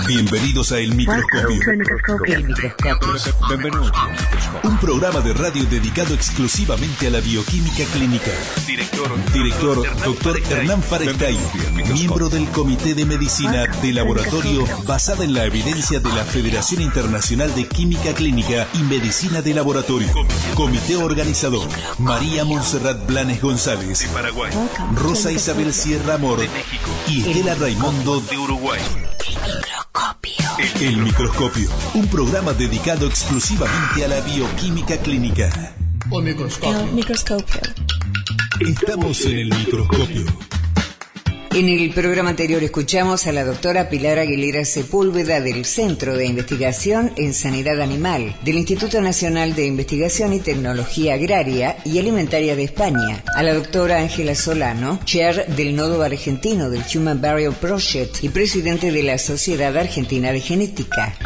Bienvenidos a El Microscopio. El Microscopio. Bienvenidos. Un programa de radio dedicado exclusivamente a la bioquímica clínica. Director Dr. Hernán Farestay, miembro del Comité de Medicina de Laboratorio basada en la evidencia de la Federación Internacional de Química Clínica y Medicina de Laboratorio. Comité organizador: María Montserrat Blanes González, de Paraguay, Rosa Isabel Sierra Amor y Estela Raimundo, de Uruguay. El Microscopio, un programa dedicado exclusivamente a la bioquímica clínica. El Microscopio. Estamos en El Microscopio. En el programa anterior escuchamos a la doctora Pilar Aguilera Sepúlveda del Centro de Investigación en Sanidad Animal del Instituto Nacional de Investigación y Tecnología Agraria y Alimentaria de España, a la doctora Ángela Solano, chair del Nodo Argentino del Human Barrier Project y presidente de la Sociedad Argentina de Genética.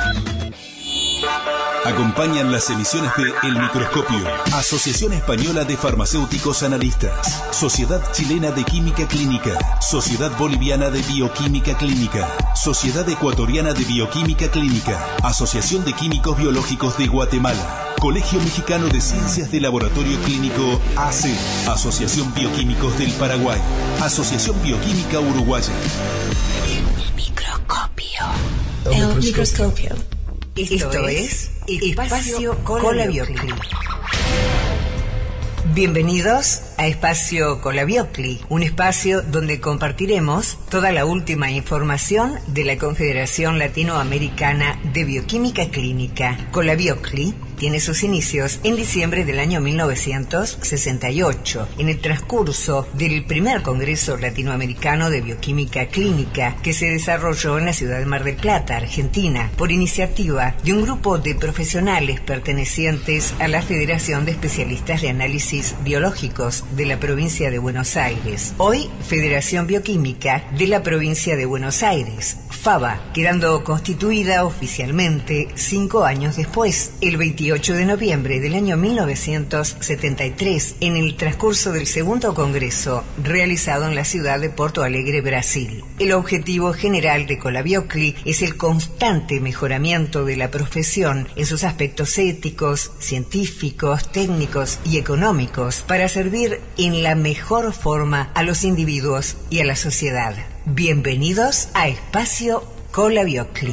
Acompañan las emisiones de El Microscopio, Asociación Española de Farmacéuticos Analistas, Sociedad Chilena de Química Clínica, Sociedad Boliviana de Bioquímica Clínica, Sociedad Ecuatoriana de Bioquímica Clínica, Asociación de Químicos Biológicos de Guatemala, Colegio Mexicano de Ciencias de Laboratorio Clínico AC, Asociación Bioquímicos del Paraguay, Asociación Bioquímica Uruguaya. El Microscopio. El Microscopio. Esto es Espacio Colabiocli. Bienvenidos a Espacio Colabiocli, un espacio donde compartiremos toda la última información de la Confederación Latinoamericana de Bioquímica Clínica. Colabiocli tiene sus inicios en diciembre del año 1968, en el transcurso del primer Congreso Latinoamericano de Bioquímica Clínica que se desarrolló en la ciudad de Mar del Plata, Argentina, por iniciativa de un grupo de profesionales pertenecientes a la Federación de Especialistas de Análisis Biológicos de la provincia de Buenos Aires, hoy Federación Bioquímica de la provincia de Buenos Aires, FABA, quedando constituida oficialmente 5 años después, el 28 de noviembre del año 1973, en el transcurso del segundo congreso realizado en la ciudad de Porto Alegre, Brasil. El objetivo general de Colabiocli es el constante mejoramiento de la profesión en sus aspectos éticos, científicos, técnicos y económicos para servir en la mejor forma a los individuos y a la sociedad. Bienvenidos a Espacio Colabiocli.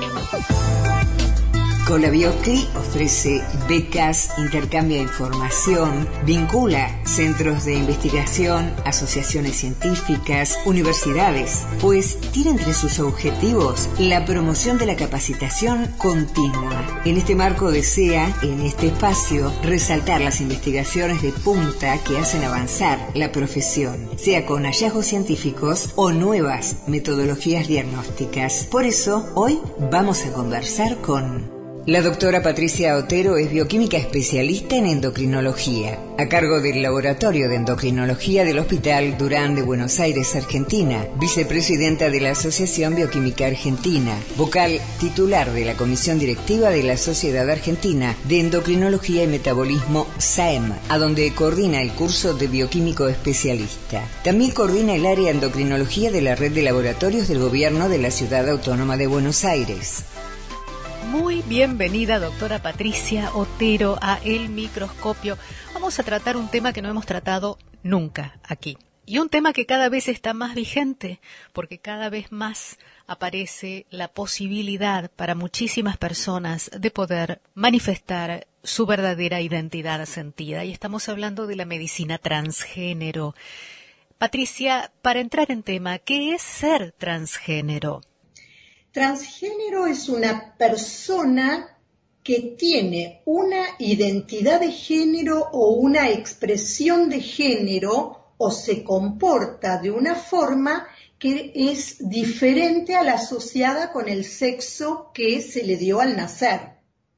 Colabiocli ofrece becas, intercambia información, vincula centros de investigación, asociaciones científicas, universidades, pues tiene entre sus objetivos la promoción de la capacitación continua. En este marco desea, en este espacio, resaltar las investigaciones de punta que hacen avanzar la profesión, sea con hallazgos científicos o nuevas metodologías diagnósticas. Por eso, hoy vamos a conversar con la doctora Patricia Otero. Es bioquímica especialista en endocrinología, a cargo del Laboratorio de Endocrinología del Hospital Durán de Buenos Aires, Argentina, vicepresidenta de la Asociación Bioquímica Argentina, vocal titular de la Comisión Directiva de la Sociedad Argentina de Endocrinología y Metabolismo, SAEM, a donde coordina el curso de bioquímico especialista. También coordina el área de endocrinología de la red de laboratorios del Gobierno de la Ciudad Autónoma de Buenos Aires. Muy bienvenida, doctora Patricia Otero, a El Microscopio. Vamos a tratar un tema que no hemos tratado nunca aquí. Y un tema que cada vez está más vigente, porque cada vez más aparece la posibilidad para muchísimas personas de poder manifestar su verdadera identidad sentida. Y estamos hablando de la medicina transgénero. Patricia, para entrar en tema, ¿qué es ser transgénero? Transgénero es una persona que tiene una identidad de género o una expresión de género o se comporta de una forma que es diferente a la asociada con el sexo que se le dio al nacer.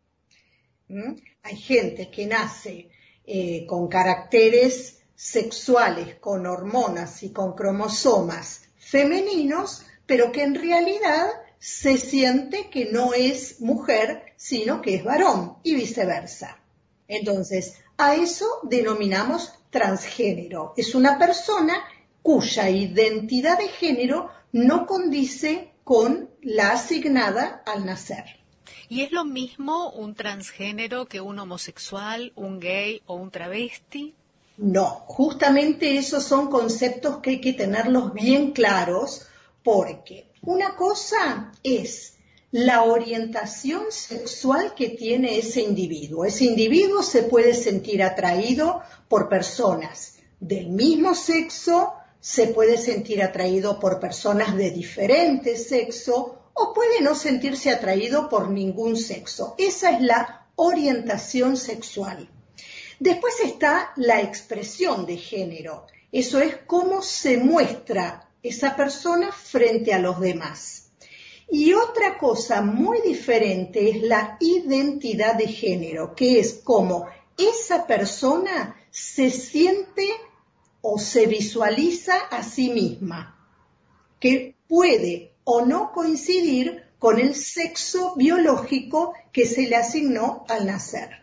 Hay gente que nace con caracteres sexuales, con hormonas y con cromosomas femeninos, pero que en realidad se siente que no es mujer, sino que es varón, y viceversa. Entonces, a eso denominamos transgénero. Es una persona cuya identidad de género no condice con la asignada al nacer. ¿Y es lo mismo un transgénero que un homosexual, un gay o un travesti? No, justamente esos son conceptos que hay que tenerlos bien claros, porque una cosa es la orientación sexual que tiene ese individuo. Ese individuo se puede sentir atraído por personas del mismo sexo, se puede sentir atraído por personas de diferente sexo o puede no sentirse atraído por ningún sexo. Esa es la orientación sexual. Después está la expresión de género. Eso es cómo se muestra esa persona frente a los demás. Y otra cosa muy diferente es la identidad de género, que es cómo esa persona se siente o se visualiza a sí misma, que puede o no coincidir con el sexo biológico que se le asignó al nacer.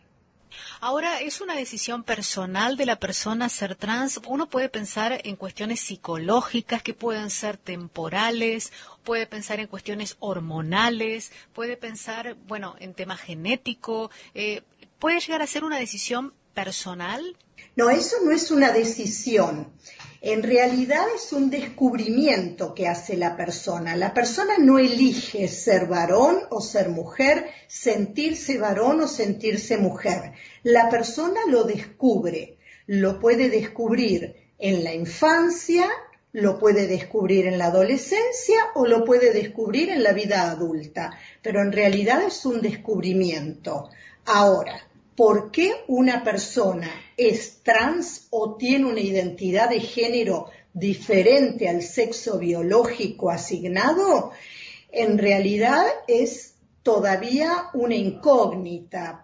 Ahora, ¿es una decisión personal de la persona ser trans? Uno puede pensar en cuestiones psicológicas que pueden ser temporales, puede pensar en cuestiones hormonales, puede pensar, bueno, en tema genético. ¿Puede llegar a ser una decisión personal? No, eso no es una decisión. En realidad es un descubrimiento que hace la persona. La persona no elige ser varón o ser mujer, sentirse varón o sentirse mujer. La persona lo descubre. Lo puede descubrir en la infancia, lo puede descubrir en la adolescencia o lo puede descubrir en la vida adulta. Pero en realidad es un descubrimiento. Ahora, ¿por qué una persona es trans o tiene una identidad de género diferente al sexo biológico asignado? En realidad es todavía una incógnita,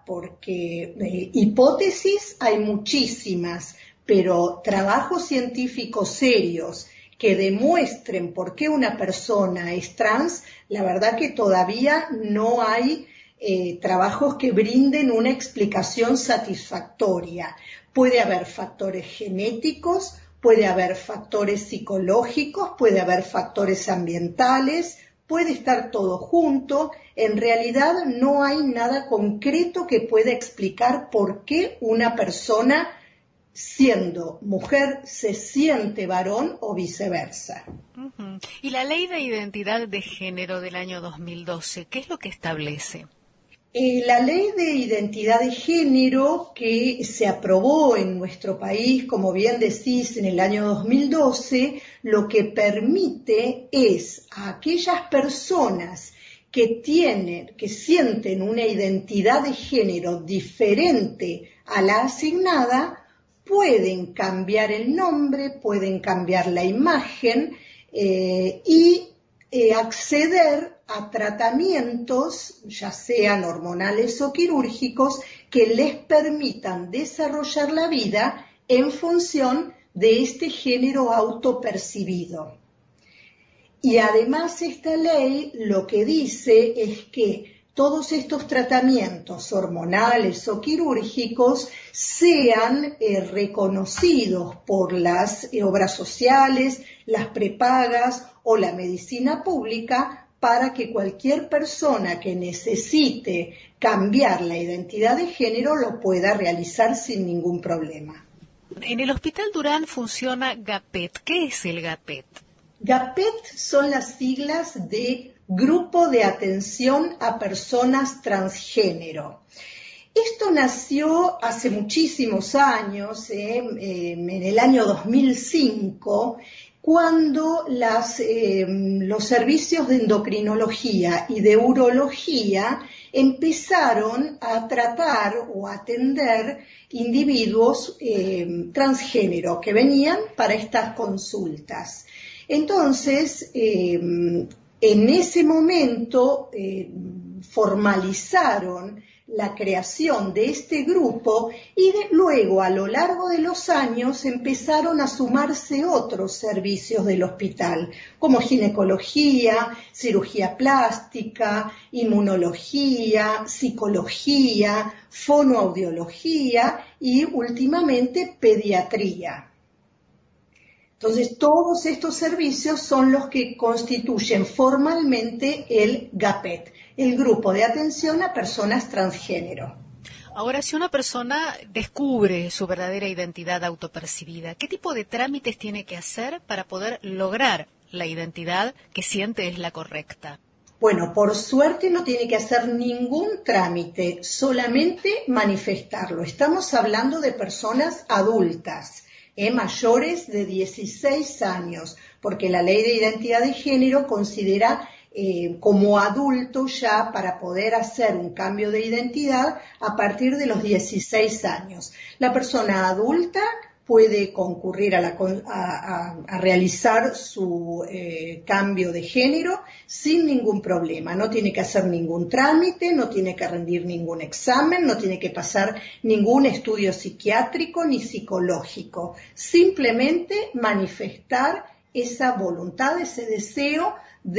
porque hipótesis hay muchísimas, pero trabajos científicos serios que demuestren por qué una persona es trans, la verdad que todavía no hay trabajos que brinden una explicación satisfactoria. Puede haber factores genéticos, puede haber factores psicológicos, puede haber factores ambientales, puede estar todo junto. En realidad no hay nada concreto que pueda explicar por qué una persona siendo mujer se siente varón o viceversa. Uh-huh. ¿Y la Ley de Identidad de Género del año 2012, qué es lo que establece? La Ley de Identidad de Género que se aprobó en nuestro país, como bien decís, en el año 2012, lo que permite es a aquellas personas que sienten una identidad de género diferente a la asignada, pueden cambiar el nombre, pueden cambiar la imagen y acceder a tratamientos, ya sean hormonales o quirúrgicos, que les permitan desarrollar la vida en función de este género autopercibido. Y además esta ley lo que dice es que todos estos tratamientos hormonales o quirúrgicos sean reconocidos por las obras sociales, las prepagas o la medicina pública, para que cualquier persona que necesite cambiar la identidad de género lo pueda realizar sin ningún problema. En el Hospital Durán funciona GAPET. ¿Qué es el GAPET? GAPET son las siglas de Grupo de Atención a Personas Transgénero. Esto nació hace muchísimos años, en el año 2005, cuando los servicios de endocrinología y de urología empezaron a tratar o a atender individuos transgénero que venían para estas consultas. Entonces, en ese momento formalizaron la creación de este grupo y luego a lo largo de los años empezaron a sumarse otros servicios del hospital, como ginecología, cirugía plástica, inmunología, psicología, fonoaudiología y últimamente pediatría. Entonces, todos estos servicios son los que constituyen formalmente el GAPET, el Grupo de Atención a Personas Transgénero. Ahora, si una persona descubre su verdadera identidad autopercibida, ¿qué tipo de trámites tiene que hacer para poder lograr la identidad que siente es la correcta? Bueno, por suerte no tiene que hacer ningún trámite, solamente manifestarlo. Estamos hablando de personas adultas, mayores de 16 años, porque la Ley de Identidad de Género considera como adulto ya para poder hacer un cambio de identidad a partir de los 16 años. La persona adulta puede concurrir a realizar su cambio de género sin ningún problema. No tiene que hacer ningún trámite, no tiene que rendir ningún examen, no tiene que pasar ningún estudio psiquiátrico ni psicológico. Simplemente manifestar esa voluntad, ese deseo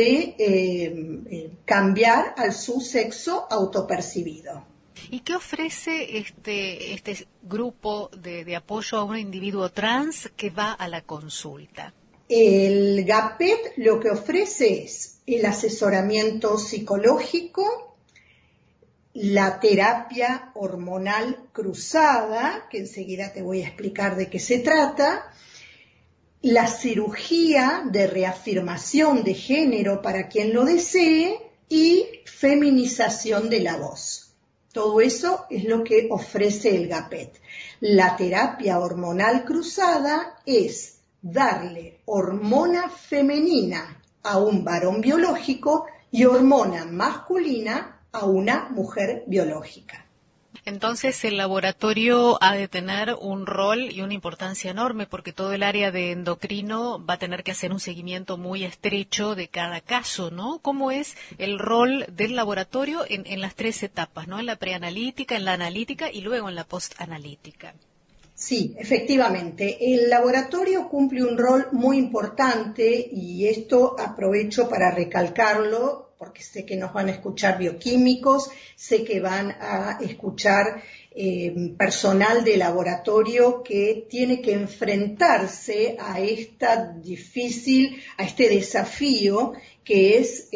de cambiar a su sexo autopercibido. ¿Y qué ofrece este grupo de apoyo a un individuo trans que va a la consulta? El GAPET lo que ofrece es el asesoramiento psicológico, la terapia hormonal cruzada, que enseguida te voy a explicar de qué se trata, la cirugía de reafirmación de género para quien lo desee y feminización de la voz. Todo eso es lo que ofrece el GAPET. La terapia hormonal cruzada es darle hormona femenina a un varón biológico y hormona masculina a una mujer biológica. Entonces el laboratorio ha de tener un rol y una importancia enorme porque todo el área de endocrino va a tener que hacer un seguimiento muy estrecho de cada caso, ¿no? ¿Cómo es el rol del laboratorio en las tres etapas, ¿no? En la preanalítica, en la analítica y luego en la postanalítica. Sí, efectivamente. El laboratorio cumple un rol muy importante y esto aprovecho para recalcarlo porque sé que nos van a escuchar bioquímicos, sé que van a escuchar personal de laboratorio que tiene que enfrentarse a este desafío que es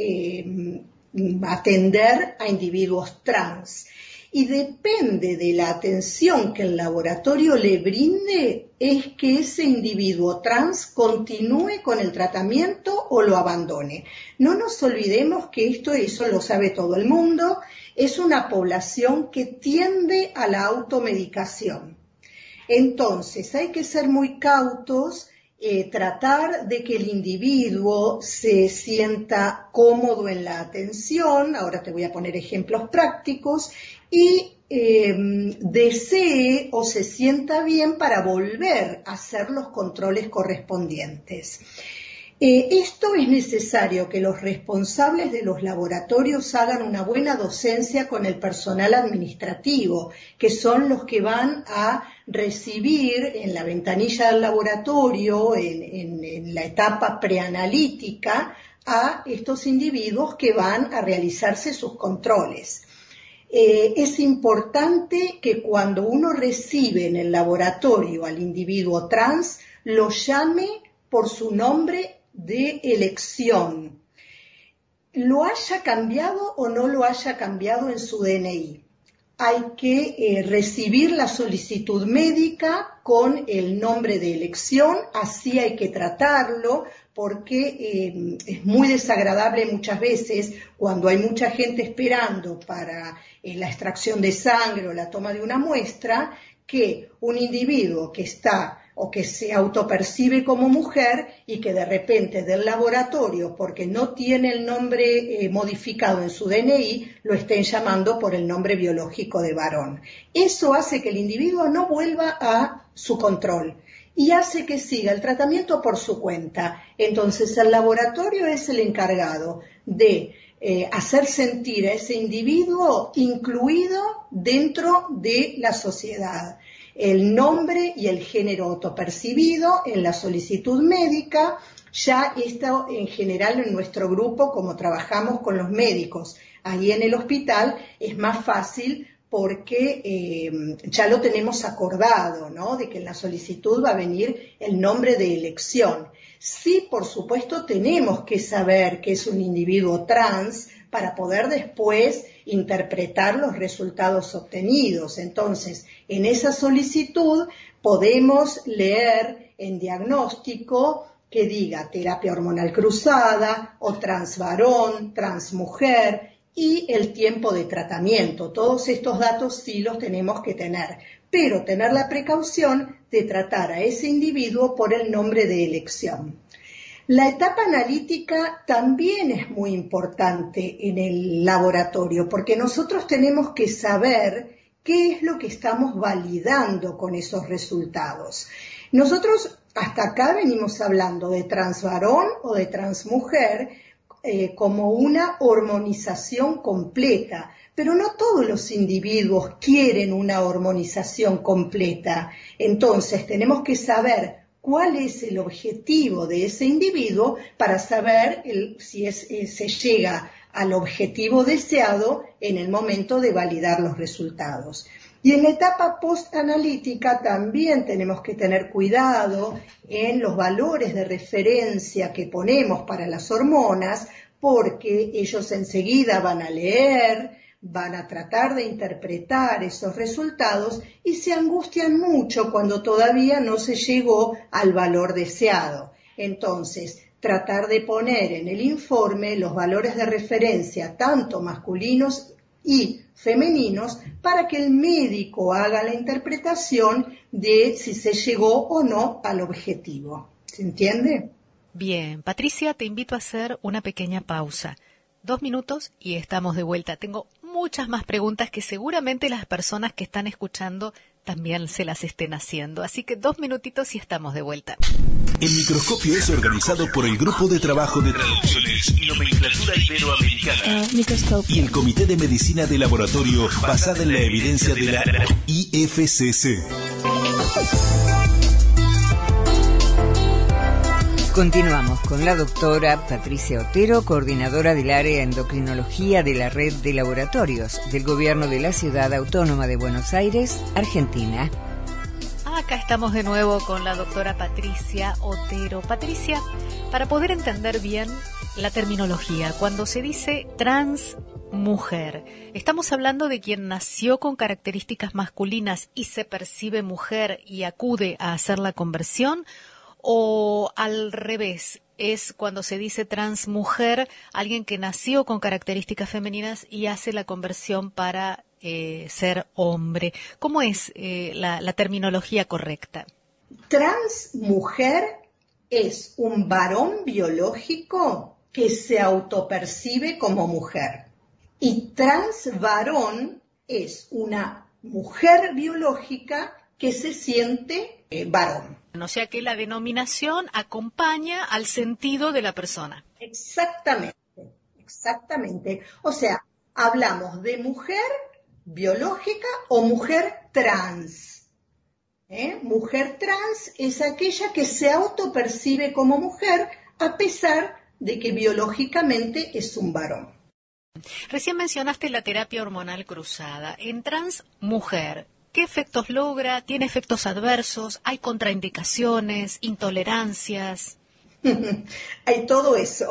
atender a individuos trans. Y depende de la atención que el laboratorio le brinde, es que ese individuo trans continúe con el tratamiento o lo abandone. No nos olvidemos que eso lo sabe todo el mundo, es una población que tiende a la automedicación. Entonces hay que ser muy cautos, tratar de que el individuo se sienta cómodo en la atención, ahora te voy a poner ejemplos prácticos, y desee o se sienta bien para volver a hacer los controles correspondientes. Esto es necesario que los responsables de los laboratorios hagan una buena docencia con el personal administrativo, que son los que van a recibir en la ventanilla del laboratorio, en la etapa preanalítica, a estos individuos que van a realizarse sus controles. Es importante que cuando uno recibe en el laboratorio al individuo trans, lo llame por su nombre de elección, lo haya cambiado o no lo haya cambiado en su DNI. Hay que recibir la solicitud médica con el nombre de elección, así hay que tratarlo, porque es muy desagradable muchas veces cuando hay mucha gente esperando para la extracción de sangre o la toma de una muestra, que un individuo que está o que se autopercibe como mujer y que de repente del laboratorio, porque no tiene el nombre modificado en su DNI, lo estén llamando por el nombre biológico de varón. Eso hace que el individuo no vuelva a su control y hace que siga el tratamiento por su cuenta. Entonces el laboratorio es el encargado de hacer sentir a ese individuo incluido dentro de la sociedad. El nombre y el género autopercibido en la solicitud médica, ya esto en general en nuestro grupo, como trabajamos con los médicos ahí en el hospital, es más fácil porque ya lo tenemos acordado, ¿no? De que en la solicitud va a venir el nombre de elección. Sí, por supuesto, tenemos que saber que es un individuo trans para poder después interpretar los resultados obtenidos. Entonces, en esa solicitud podemos leer en diagnóstico que diga terapia hormonal cruzada o transvarón, transmujer y el tiempo de tratamiento. Todos estos datos sí los tenemos que tener, pero tener la precaución de tratar a ese individuo por el nombre de elección. La etapa analítica también es muy importante en el laboratorio porque nosotros tenemos que saber qué es lo que estamos validando con esos resultados. Nosotros hasta acá venimos hablando de transvarón o de transmujer como una hormonización completa, pero no todos los individuos quieren una hormonización completa. Entonces tenemos que saber cuál es el objetivo de ese individuo para saber si se llega al objetivo deseado en el momento de validar los resultados. Y en la etapa postanalítica también tenemos que tener cuidado en los valores de referencia que ponemos para las hormonas, porque ellos enseguida van a leer, van a tratar de interpretar esos resultados y se angustian mucho cuando todavía no se llegó al valor deseado. Entonces, tratar de poner en el informe los valores de referencia, tanto masculinos y femeninos, para que el médico haga la interpretación de si se llegó o no al objetivo. ¿Se entiende? Bien, Patricia, te invito a hacer una pequeña pausa. 2 minutos y estamos de vuelta. Tengo muchas más preguntas que seguramente las personas que están escuchando también se las estén haciendo. Así que 2 minutitos y estamos de vuelta. El microscopio es organizado por el Grupo de Trabajo de Traducciones y Nomenclatura Iberoamericana y el Comité de Medicina de Laboratorio basada en la evidencia de la IFCC. Continuamos con la doctora Patricia Otero, coordinadora del área endocrinología de la Red de Laboratorios del Gobierno de la Ciudad Autónoma de Buenos Aires, Argentina. Acá estamos de nuevo con la doctora Patricia Otero. Patricia, para poder entender bien la terminología, cuando se dice transmujer, ¿estamos hablando de quien nació con características masculinas y se percibe mujer y acude a hacer la conversión? ¿O al revés, es cuando se dice transmujer, alguien que nació con características femeninas y hace la conversión para ser hombre? ¿Cómo es la terminología correcta? Transmujer es un varón biológico que se autopercibe como mujer. Y transvarón es una mujer biológica que se siente varón. O sea que la denominación acompaña al sentido de la persona. Exactamente. O sea, hablamos de mujer biológica o mujer trans. Mujer trans es aquella que se autopercibe como mujer a pesar de que biológicamente es un varón. Recién mencionaste la terapia hormonal cruzada. En transmujer, ¿qué efectos logra? ¿Tiene efectos adversos? ¿Hay contraindicaciones? ¿Intolerancias? Hay todo eso.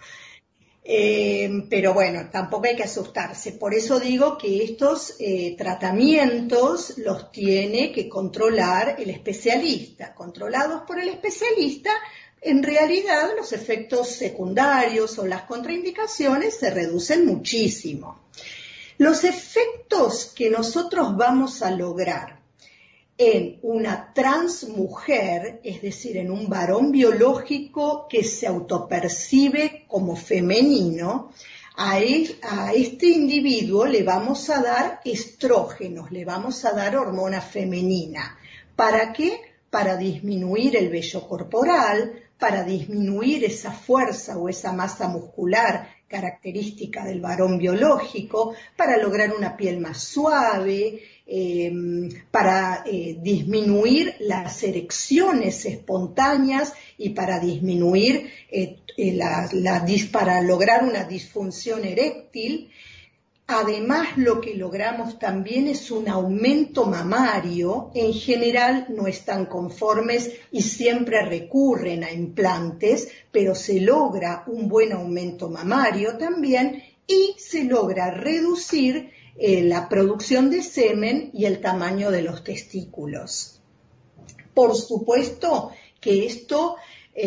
Pero bueno, tampoco hay que asustarse. Por eso digo que estos tratamientos los tiene que controlar el especialista. Controlados por el especialista, en realidad los efectos secundarios o las contraindicaciones se reducen muchísimo. Los efectos que nosotros vamos a lograr en una transmujer, es decir, en un varón biológico que se autopercibe como femenino, a este individuo le vamos a dar estrógenos, le vamos a dar hormona femenina. ¿Para qué? Para disminuir el vello corporal, para disminuir esa fuerza o esa masa muscular característica del varón biológico, para lograr una piel más suave, para disminuir las erecciones espontáneas y para disminuir, para lograr una disfunción eréctil. Además, lo que logramos también es un aumento mamario. En general no están conformes y siempre recurren a implantes, pero se logra un buen aumento mamario también y se logra reducir la producción de semen y el tamaño de los testículos. Por supuesto que esto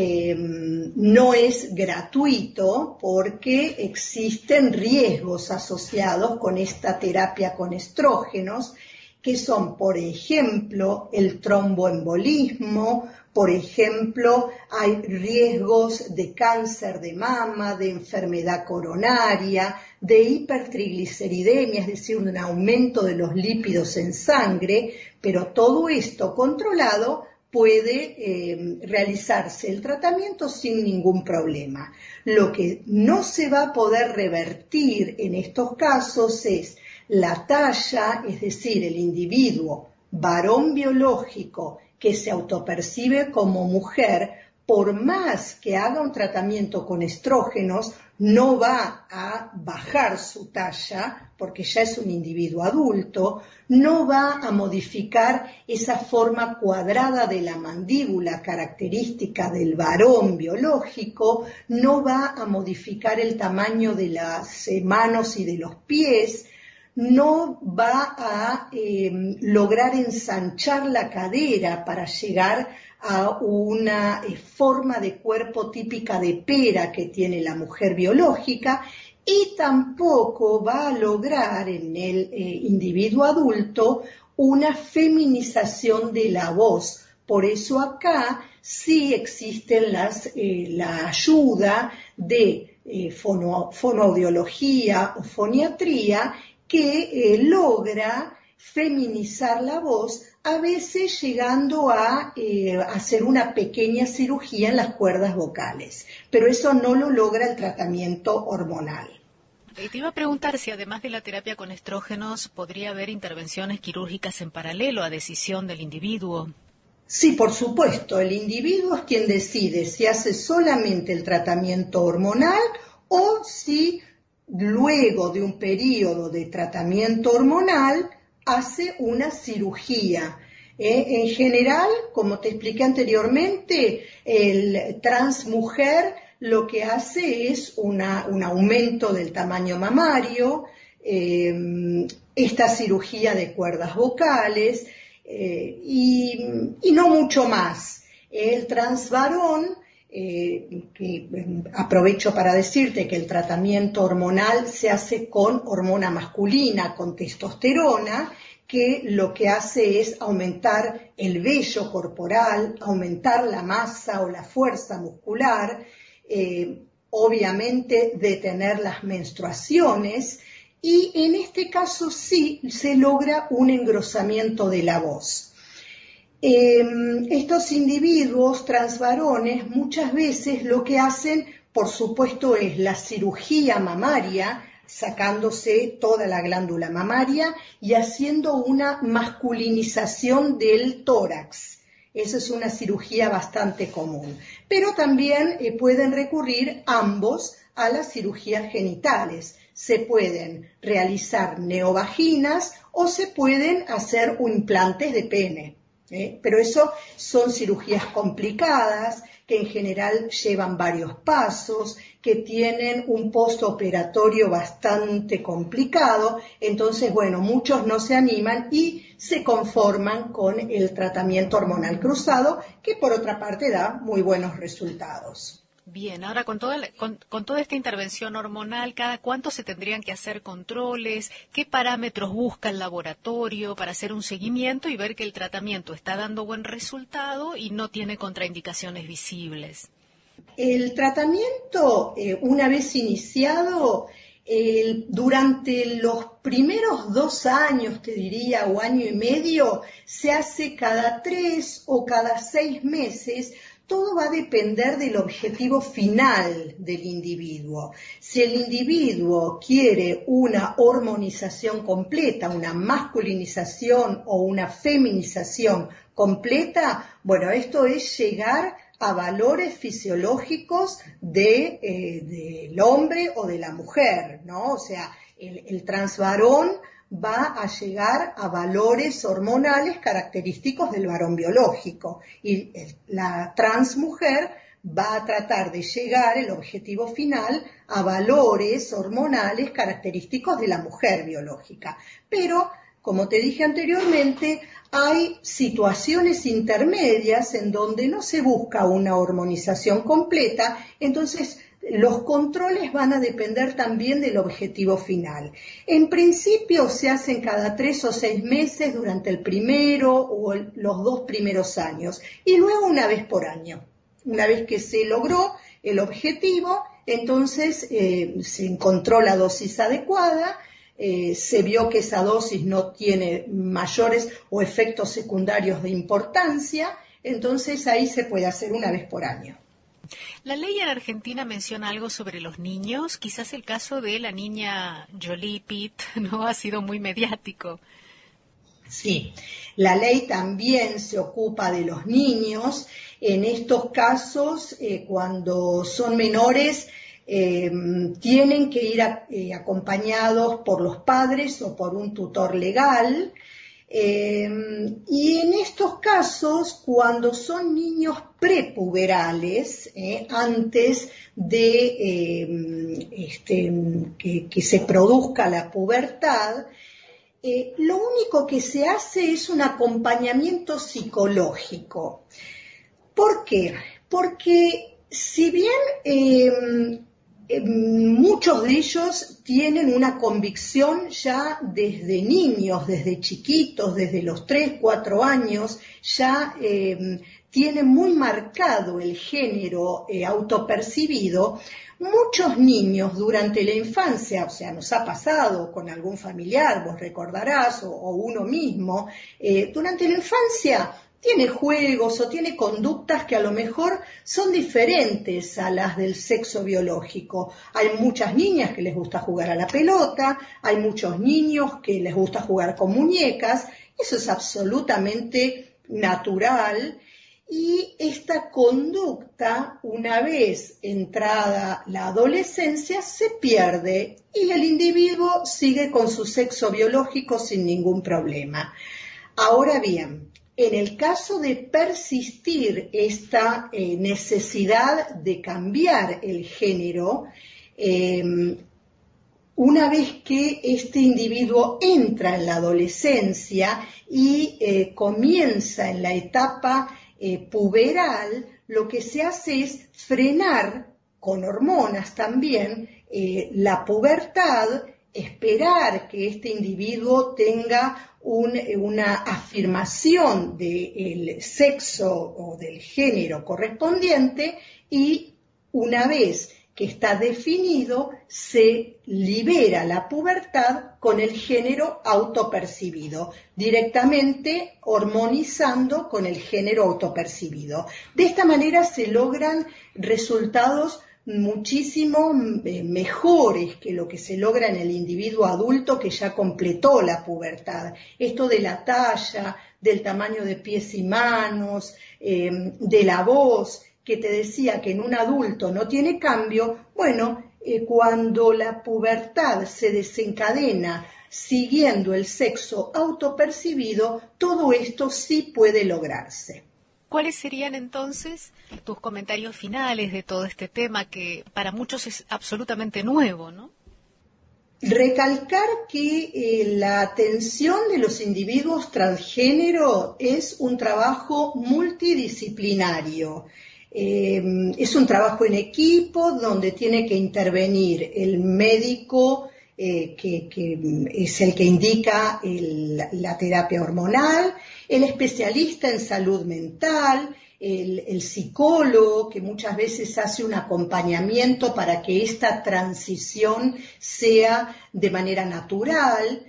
no es gratuito porque existen riesgos asociados con esta terapia con estrógenos, que son, por ejemplo, el tromboembolismo, por ejemplo, hay riesgos de cáncer de mama, de enfermedad coronaria, de hipertrigliceridemia, es decir, un aumento de los lípidos en sangre, pero todo esto controlado puede realizarse el tratamiento sin ningún problema. Lo que no se va a poder revertir en estos casos es la talla, es decir, el individuo varón biológico que se autopercibe como mujer, por más que haga un tratamiento con estrógenos, no va a bajar su talla, porque ya es un individuo adulto, no va a modificar esa forma cuadrada de la mandíbula característica del varón biológico, no va a modificar el tamaño de las manos y de los pies, no va a lograr ensanchar la cadera para llegar a una forma de cuerpo típica de pera que tiene la mujer biológica, y tampoco va a lograr en el individuo adulto una feminización de la voz. Por eso acá sí existen la ayuda de fonoaudiología o foniatría que logra feminizar la voz, a veces llegando a hacer una pequeña cirugía en las cuerdas vocales, pero eso no lo logra el tratamiento hormonal. Te iba a preguntar si además de la terapia con estrógenos podría haber intervenciones quirúrgicas en paralelo a decisión del individuo. Sí, por supuesto, el individuo es quien decide si hace solamente el tratamiento hormonal o si luego de un periodo de tratamiento hormonal hace una cirugía. En general, como te expliqué anteriormente, el transmujer lo que hace es un aumento del tamaño mamario, esta cirugía de cuerdas vocales y no mucho más. El transvarón, que aprovecho para decirte que el tratamiento hormonal se hace con hormona masculina, con testosterona, que lo que hace es aumentar el vello corporal, aumentar la masa o la fuerza muscular, obviamente detener las menstruaciones, y en este caso sí se logra un engrosamiento de la voz. Estos individuos transvarones muchas veces lo que hacen, por supuesto, es la cirugía mamaria, sacándose toda la glándula mamaria y haciendo una masculinización del tórax. Esa es una cirugía bastante común. Pero también pueden recurrir ambos a las cirugías genitales. Se pueden realizar neovaginas o se pueden hacer implantes de pene. Pero eso son cirugías complicadas que en general llevan varios pasos, que tienen un postoperatorio bastante complicado. Entonces, bueno, muchos no se animan y se conforman con el tratamiento hormonal cruzado, que por otra parte da muy buenos resultados. Bien, ahora con toda esta intervención hormonal, ¿cada cuánto se tendrían que hacer controles? ¿Qué parámetros busca el laboratorio para hacer un seguimiento y ver que el tratamiento está dando buen resultado y no tiene contraindicaciones visibles? El tratamiento, una vez iniciado, durante los primeros 2 años, te diría, o año y medio, se hace cada 3 o cada 6 meses. Todo va a depender del objetivo final del individuo. Si el individuo quiere una hormonización completa, una masculinización o una feminización completa, bueno, esto es llegar a valores fisiológicos del hombre o de la mujer, ¿no? O sea, El transvarón va a llegar a valores hormonales característicos del varón biológico y la transmujer va a tratar de llegar, el objetivo final, a valores hormonales característicos de la mujer biológica. Pero, como te dije anteriormente, hay situaciones intermedias en donde no se busca una hormonización completa, entonces los controles van a depender también del objetivo final. En principio se hacen cada 3 o 6 meses durante el primero o los 2 primeros años y luego una vez por año. Una vez que se logró el objetivo, entonces se encontró la dosis adecuada, se vio que esa dosis no tiene mayores o efectos secundarios de importancia, entonces ahí se puede hacer una vez por año. La ley en Argentina menciona algo sobre los niños, quizás el caso de la niña Jolie Pitt, ¿no? Ha sido muy mediático. Sí, la ley también se ocupa de los niños. En estos casos, cuando son menores, tienen que ir acompañados por los padres o por un tutor legal. Y en estos casos, cuando son niños prepuberales, antes de que se produzca la pubertad, lo único que se hace es un acompañamiento psicológico. ¿Por qué? Porque si bien muchos de ellos tienen una convicción ya desde niños, desde chiquitos, desde los 3, 4 años, ya tienen muy marcado el género autopercibido. Muchos niños durante la infancia, o sea, nos ha pasado con algún familiar, vos recordarás, o uno mismo, durante la infancia tiene juegos o tiene conductas que a lo mejor son diferentes a las del sexo biológico. Hay muchas niñas que les gusta jugar a la pelota, hay muchos niños que les gusta jugar con muñecas, eso es absolutamente natural. Y esta conducta, una vez entrada la adolescencia, se pierde y el individuo sigue con su sexo biológico sin ningún problema. Ahora bien, en el caso de persistir esta necesidad de cambiar el género, una vez que este individuo entra en la adolescencia y comienza en la etapa puberal, lo que se hace es frenar con hormonas también la pubertad, esperar que este individuo tenga una afirmación del sexo o del género correspondiente y una vez que está definido, se libera la pubertad con el género autopercibido, directamente hormonizando con el género autopercibido. De esta manera se logran resultados muchísimo mejores que lo que se logra en el individuo adulto que ya completó la pubertad. Esto de la talla, del tamaño de pies y manos, de la voz, que te decía que en un adulto no tiene cambio, bueno, cuando la pubertad se desencadena siguiendo el sexo autopercibido, todo esto sí puede lograrse. ¿Cuáles serían entonces tus comentarios finales de todo este tema que para muchos es absolutamente nuevo, ¿no? Recalcar que la atención de los individuos transgénero es un trabajo multidisciplinario. Es un trabajo en equipo donde tiene que intervenir el médico que es el que indica la terapia hormonal, el especialista en salud mental, el psicólogo que muchas veces hace un acompañamiento para que esta transición sea de manera natural.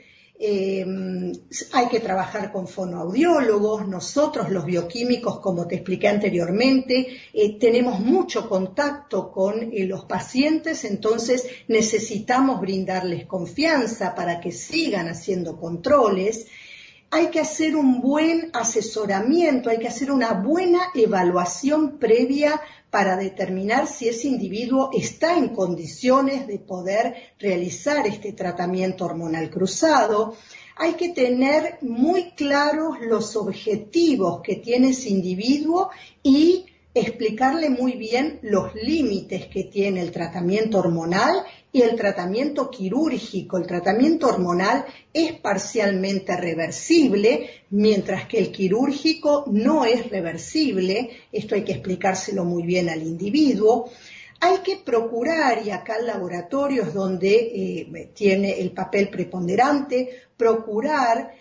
Hay que trabajar con fonoaudiólogos. Nosotros los bioquímicos, como te expliqué anteriormente, tenemos mucho contacto con los pacientes, entonces necesitamos brindarles confianza para que sigan haciendo controles. hay que hacer un buen asesoramiento, hay que hacer una buena evaluación previa para determinar si ese individuo está en condiciones de poder realizar este tratamiento hormonal cruzado. Hay que tener muy claros los objetivos que tiene ese individuo y explicarle muy bien los límites que tiene el tratamiento hormonal y el tratamiento quirúrgico. El tratamiento hormonal es parcialmente reversible, mientras que el quirúrgico no es reversible. Esto hay que explicárselo muy bien al individuo. Hay que procurar, y acá el laboratorio es donde tiene el papel preponderante, procurar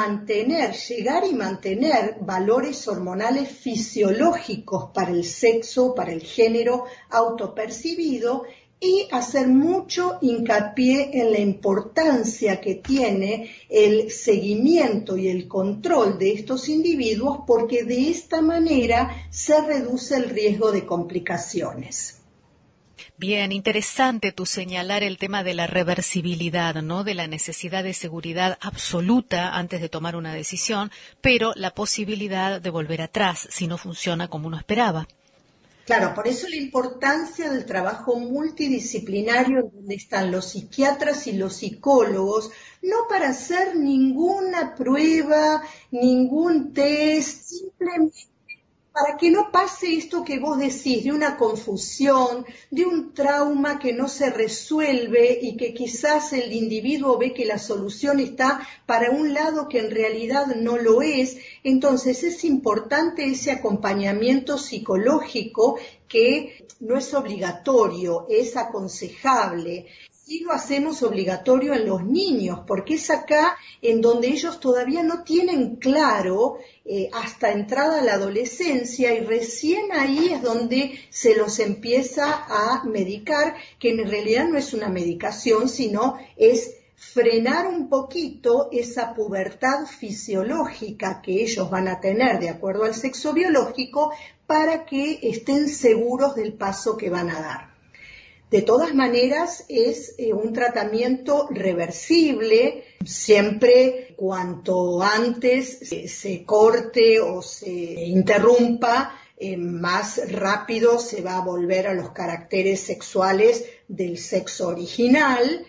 llegar y mantener valores hormonales fisiológicos para el sexo, para el género autopercibido, y hacer mucho hincapié en la importancia que tiene el seguimiento y el control de estos individuos, porque de esta manera se reduce el riesgo de complicaciones. Bien, interesante tu señalar el tema de la reversibilidad, ¿no? De la necesidad de seguridad absoluta antes de tomar una decisión, pero la posibilidad de volver atrás si no funciona como uno esperaba. Claro, por eso la importancia del trabajo multidisciplinario donde están los psiquiatras y los psicólogos, no para hacer ninguna prueba, ningún test, simplemente para que no pase esto que vos decís, de una confusión, de un trauma que no se resuelve y que quizás el individuo ve que la solución está para un lado que en realidad no lo es. Entonces es importante ese acompañamiento psicológico que no es obligatorio, es aconsejable. Sí lo hacemos obligatorio en los niños, porque es acá en donde ellos todavía no tienen claro hasta entrada la adolescencia, y recién ahí es donde se los empieza a medicar, que en realidad no es una medicación, sino es frenar un poquito esa pubertad fisiológica que ellos van a tener de acuerdo al sexo biológico, para que estén seguros del paso que van a dar. De todas maneras, es un tratamiento reversible, siempre cuanto antes se corte o se interrumpa, más rápido se va a volver a los caracteres sexuales del sexo original.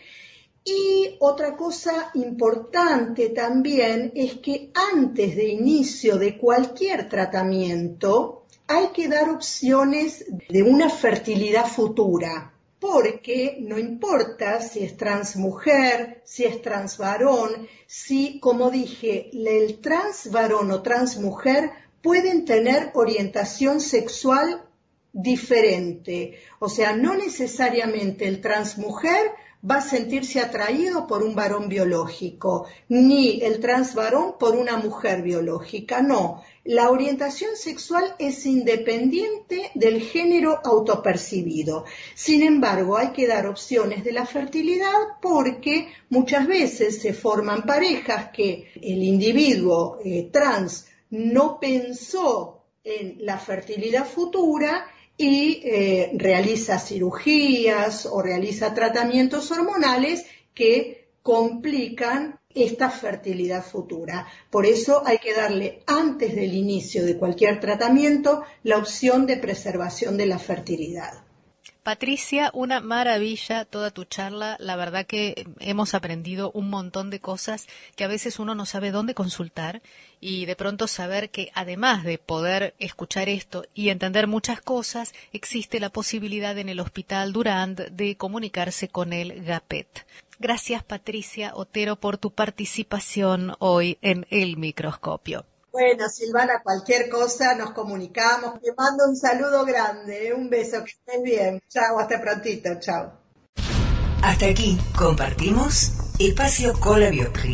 Y otra cosa importante también es que antes de inicio de cualquier tratamiento hay que dar opciones de una fertilidad futura. Porque no importa si es trans mujer, si es trans varón, si, como dije, el trans varón o trans mujer pueden tener orientación sexual diferente. O sea, no necesariamente el trans mujer va a sentirse atraído por un varón biológico, ni el trans varón por una mujer biológica, no. La orientación sexual es independiente del género autopercibido. Sin embargo, hay que dar opciones de la fertilidad porque muchas veces se forman parejas que el individuo trans no pensó en la fertilidad futura y realiza cirugías o realiza tratamientos hormonales que complican esta fertilidad futura. Por eso hay que darle antes del inicio de cualquier tratamiento la opción de preservación de la fertilidad. Patricia, una maravilla toda tu charla. La verdad que hemos aprendido un montón de cosas que a veces uno no sabe dónde consultar, y de pronto saber que además de poder escuchar esto y entender muchas cosas, existe la posibilidad en el Hospital Durand de comunicarse con el GAPET. Gracias, Patricia Otero, por tu participación hoy en El Microscopio. Bueno, Silvana, cualquier cosa nos comunicamos. Te mando un saludo grande, un beso, que estés bien. Chao, hasta prontito, chao. Hasta aquí compartimos Espacio con la Biocli.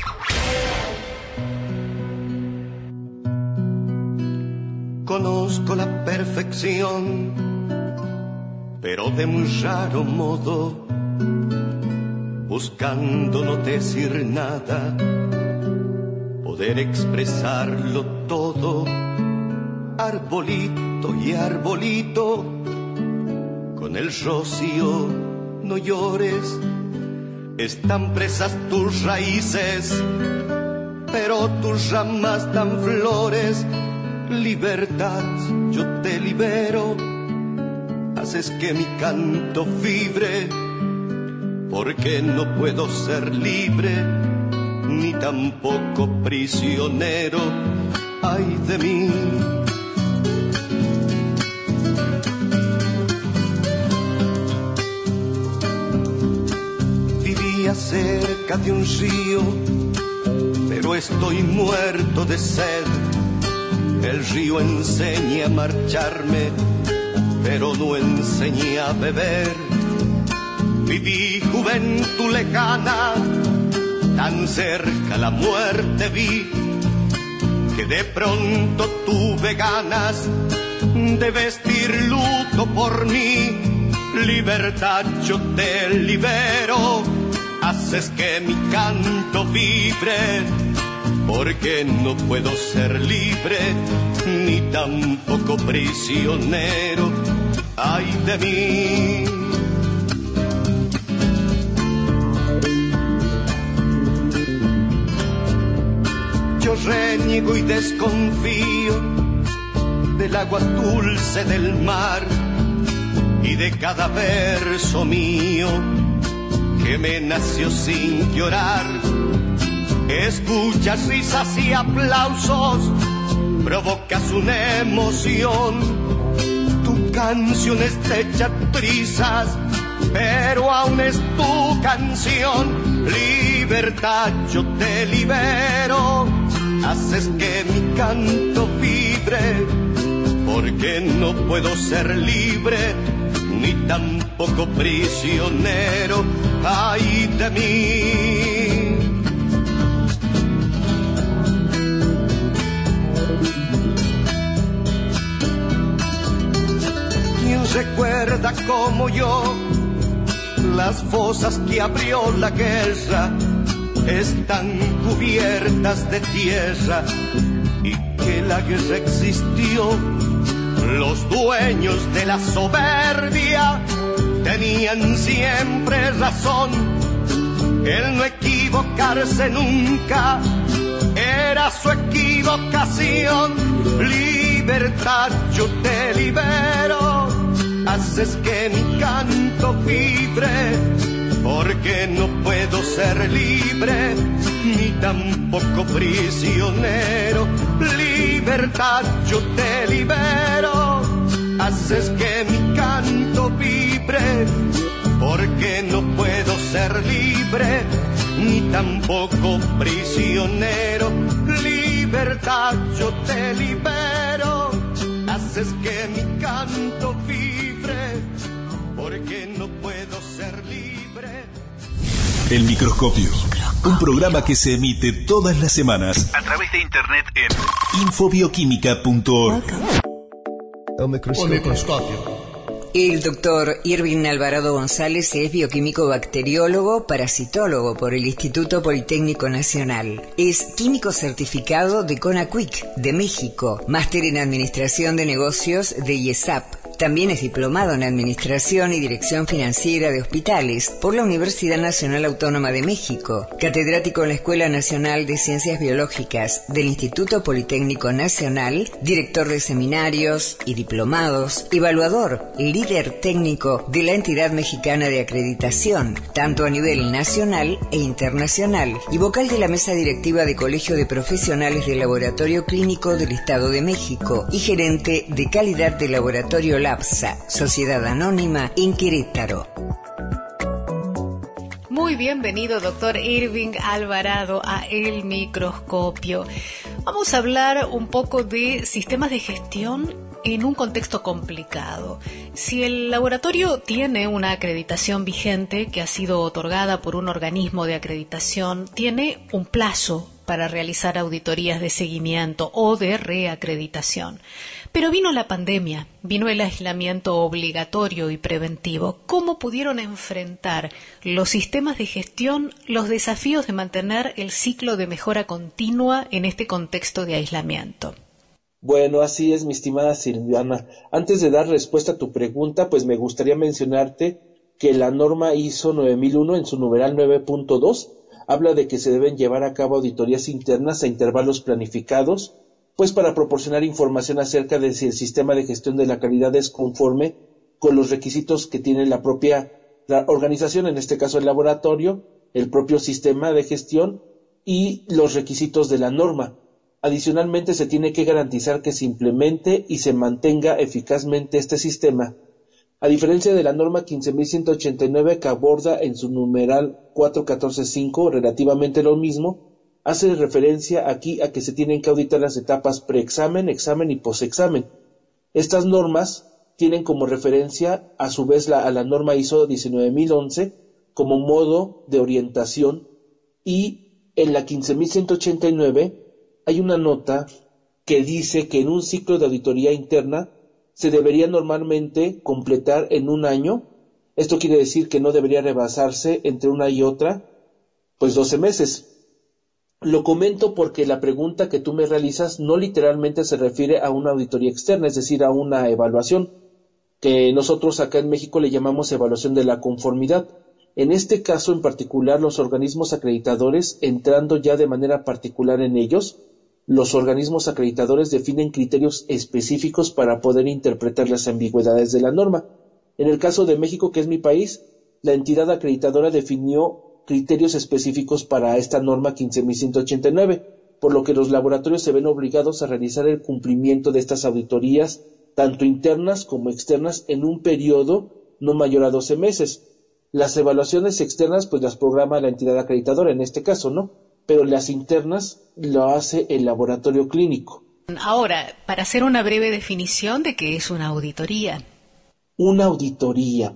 Conozco la perfección, pero de muy raro modo, buscando no decir nada, poder expresarlo todo, arbolito y arbolito, con el rocío no llores, están presas tus raíces, pero tus ramas dan flores. Libertad, yo te libero, haces que mi canto vibre, porque no puedo ser libre, ni tampoco prisionero. Ay de mí. Vivía cerca de un río, pero estoy muerto de sed. El río enseña a marcharme, pero no enseña a beber. Viví juventud lejana, tan cerca la muerte vi, que de pronto tuve ganas de vestir luto por mí. Libertad, yo te libero, haces que mi canto vibre, porque no puedo ser libre, ni tampoco prisionero. Ay de mí. Yo reniego y desconfío del agua dulce del mar y de cada verso mío que me nació sin llorar. Escuchas risas y aplausos, provocas una emoción. Tu canción está hecha trizas, pero aún es tu canción. Libertad, yo te libero, haces que mi canto vibre, porque no puedo ser libre, ni tampoco prisionero. Ay de mí. ¿Quién recuerda como yo las fosas que abrió la guerra? Están cubiertas de tierra, y que la guerra existió. Los dueños de la soberbia tenían siempre razón. El no equivocarse nunca era su equivocación. Libertad, yo te libero, haces que mi canto vibre, porque no puedo ser libre, ni tampoco prisionero. Libertad, yo te libero, haces que mi canto vibre, porque no puedo ser libre, ni tampoco prisionero. Libertad, yo te libero, haces que mi canto vibre, porque no puedo ser libre. El Microscopio, un programa que se emite todas las semanas a través de internet en infobioquímica.org. El microscopio. El doctor Irving Alvarado González es bioquímico bacteriólogo, parasitólogo por el Instituto Politécnico Nacional. Es químico certificado de CONACYT de México, máster en Administración de Negocios de IESAP. También es diplomado en Administración y Dirección Financiera de Hospitales por la Universidad Nacional Autónoma de México, catedrático en la Escuela Nacional de Ciencias Biológicas del Instituto Politécnico Nacional, director de seminarios y diplomados, evaluador, líder técnico de la entidad mexicana de acreditación, tanto a nivel nacional e internacional, y vocal de la mesa directiva de Colegio de Profesionales del Laboratorio Clínico del Estado de México y gerente de calidad del Laboratorio LAPSA, Sociedad Anónima en Querétaro. Muy bienvenido, doctor Irving Alvarado, a El Microscopio. Vamos a hablar un poco de sistemas de gestión en un contexto complicado. Si el laboratorio tiene una acreditación vigente que ha sido otorgada por un organismo de acreditación, tiene un plazo para realizar auditorías de seguimiento o de reacreditación. Pero vino la pandemia, vino el aislamiento obligatorio y preventivo. ¿Cómo pudieron enfrentar los sistemas de gestión los desafíos de mantener el ciclo de mejora continua en este contexto de aislamiento? Bueno, así es, mi estimada Silvana. Antes de dar respuesta a tu pregunta, pues me gustaría mencionarte que la norma ISO 9001 en su numeral 9.2 habla de que se deben llevar a cabo auditorías internas a intervalos planificados, pues para proporcionar información acerca de si el sistema de gestión de la calidad es conforme con los requisitos que tiene la organización, en este caso el laboratorio, el propio sistema de gestión y los requisitos de la norma. Adicionalmente, se tiene que garantizar que se implemente y se mantenga eficazmente este sistema. A diferencia de la norma 15.189, que aborda en su numeral 4.14.5 relativamente lo mismo, hace referencia aquí a que se tienen que auditar las etapas preexamen, examen y posexamen. Estas normas tienen como referencia a su vez a la norma ISO 19011 como modo de orientación, y en la 15.189 hay una nota que dice que en un ciclo de auditoría interna se debería normalmente completar en un año. Esto quiere decir que no debería rebasarse entre una y otra, 12 meses. Lo comento porque la pregunta que tú me realizas no literalmente se refiere a una auditoría externa, es decir, a una evaluación, que nosotros acá en México le llamamos evaluación de la conformidad. En este caso en particular, los organismos acreditadores, entrando ya de manera particular en ellos, los organismos acreditadores definen criterios específicos para poder interpretar las ambigüedades de la norma. En el caso de México, que es mi país, la entidad acreditadora definió criterios específicos para esta norma 15.189, por lo que los laboratorios se ven obligados a realizar el cumplimiento de estas auditorías, tanto internas como externas, en un periodo no mayor a 12 meses. Las evaluaciones externas, las programa la entidad acreditadora, en este caso, ¿no? Pero las internas lo hace el laboratorio clínico. Ahora, para hacer una breve definición de qué es una auditoría. Una auditoría.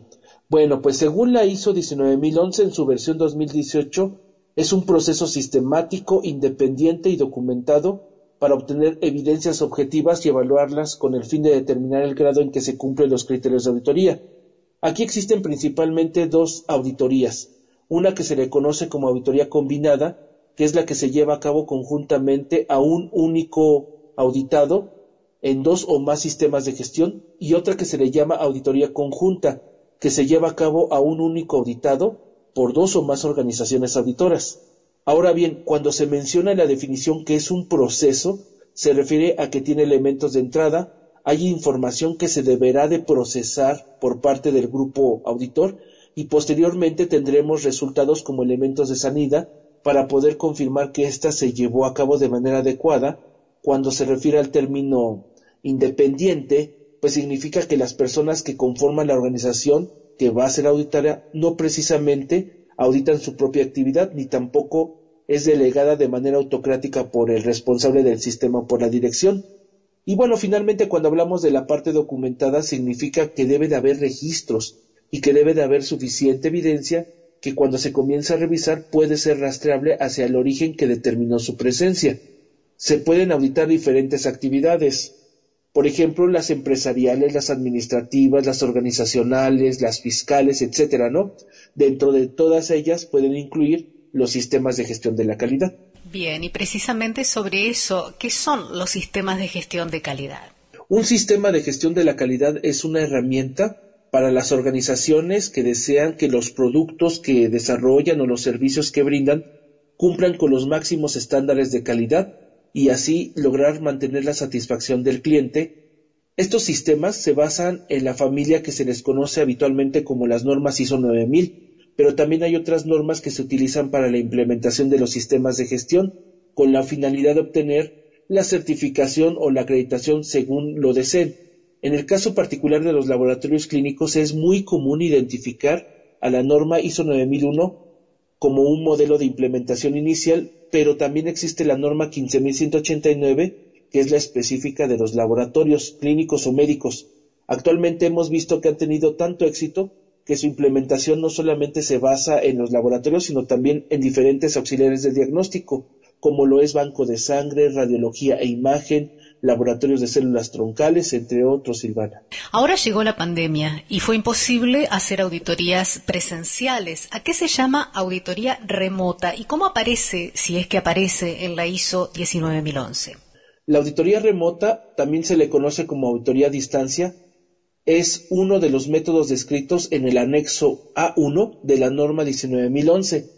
Según la ISO 19011 en su versión 2018, es un proceso sistemático, independiente y documentado para obtener evidencias objetivas y evaluarlas con el fin de determinar el grado en que se cumplen los criterios de auditoría. Aquí existen principalmente dos auditorías, una que se le conoce como auditoría combinada, que es la que se lleva a cabo conjuntamente a un único auditado en dos o más sistemas de gestión, y otra que se le llama auditoría conjunta, que se lleva a cabo a un único auditado por dos o más organizaciones auditoras. Ahora bien, cuando se menciona en la definición que es un proceso, se refiere a que tiene elementos de entrada, hay información que se deberá de procesar por parte del grupo auditor, y posteriormente tendremos resultados como elementos de salida para poder confirmar que ésta se llevó a cabo de manera adecuada. Cuando se refiere al término independiente, significa que las personas que conforman la organización que va a ser auditada no precisamente auditan su propia actividad, ni tampoco es delegada de manera autocrática por el responsable del sistema o por la dirección. Y finalmente, cuando hablamos de la parte documentada, significa que debe de haber registros y que debe de haber suficiente evidencia que cuando se comienza a revisar puede ser rastreable hacia el origen que determinó su presencia. Se pueden auditar diferentes actividades, por ejemplo, las empresariales, las administrativas, las organizacionales, las fiscales, etcétera, ¿no? Dentro de todas ellas pueden incluir los sistemas de gestión de la calidad. Bien, y precisamente sobre eso, ¿qué son los sistemas de gestión de calidad? Un sistema de gestión de la calidad es una herramienta para las organizaciones que desean que los productos que desarrollan o los servicios que brindan cumplan con los máximos estándares de calidad y así lograr mantener la satisfacción del cliente. Estos sistemas se basan en la familia que se les conoce habitualmente como las normas ISO 9000, pero también hay otras normas que se utilizan para la implementación de los sistemas de gestión con la finalidad de obtener la certificación o la acreditación según lo deseen. En el caso particular de los laboratorios clínicos es muy común identificar a la norma ISO 9001 como un modelo de implementación inicial, pero también existe la norma 15.189, que es la específica de los laboratorios clínicos o médicos. Actualmente hemos visto que han tenido tanto éxito que su implementación no solamente se basa en los laboratorios, sino también en diferentes auxiliares de diagnóstico, como lo es banco de sangre, radiología e imagen, laboratorios de células troncales, entre otros, Silvana. Ahora llegó la pandemia y fue imposible hacer auditorías presenciales. ¿A qué se llama auditoría remota y cómo aparece, si es que aparece, en la ISO 19011? La auditoría remota, también se le conoce como auditoría a distancia, es uno de los métodos descritos en el anexo A1 de la norma 19011.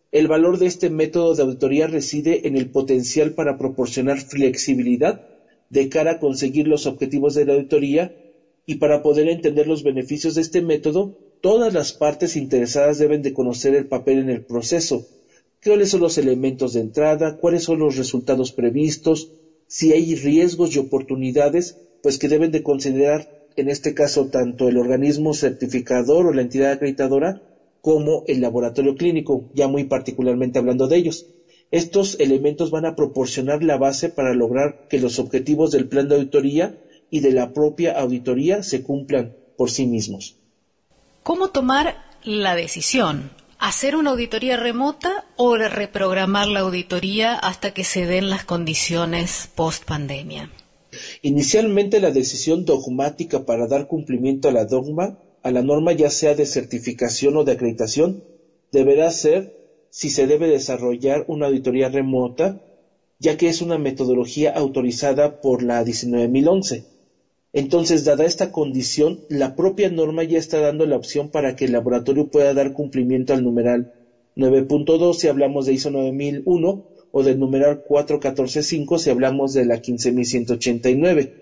El valor de este método de auditoría reside en el potencial para proporcionar flexibilidad de cara a conseguir los objetivos de la auditoría, y para poder entender los beneficios de este método, todas las partes interesadas deben de conocer el papel en el proceso, cuáles son los elementos de entrada, cuáles son los resultados previstos, si hay riesgos y oportunidades, pues que deben de considerar en este caso tanto el organismo certificador o la entidad acreditadora como el laboratorio clínico, ya muy particularmente hablando de ellos. Estos elementos van a proporcionar la base para lograr que los objetivos del plan de auditoría y de la propia auditoría se cumplan por sí mismos. ¿Cómo tomar la decisión? ¿Hacer una auditoría remota o reprogramar la auditoría hasta que se den las condiciones post-pandemia? Inicialmente, la decisión dogmática para dar cumplimiento a la norma, ya sea de certificación o de acreditación, deberá ser si se debe desarrollar una auditoría remota, ya que es una metodología autorizada por la 19.011. Entonces, dada esta condición, la propia norma ya está dando la opción para que el laboratorio pueda dar cumplimiento al numeral 9.2 si hablamos de ISO 9001 o del numeral 4.14.5 si hablamos de la 15.189.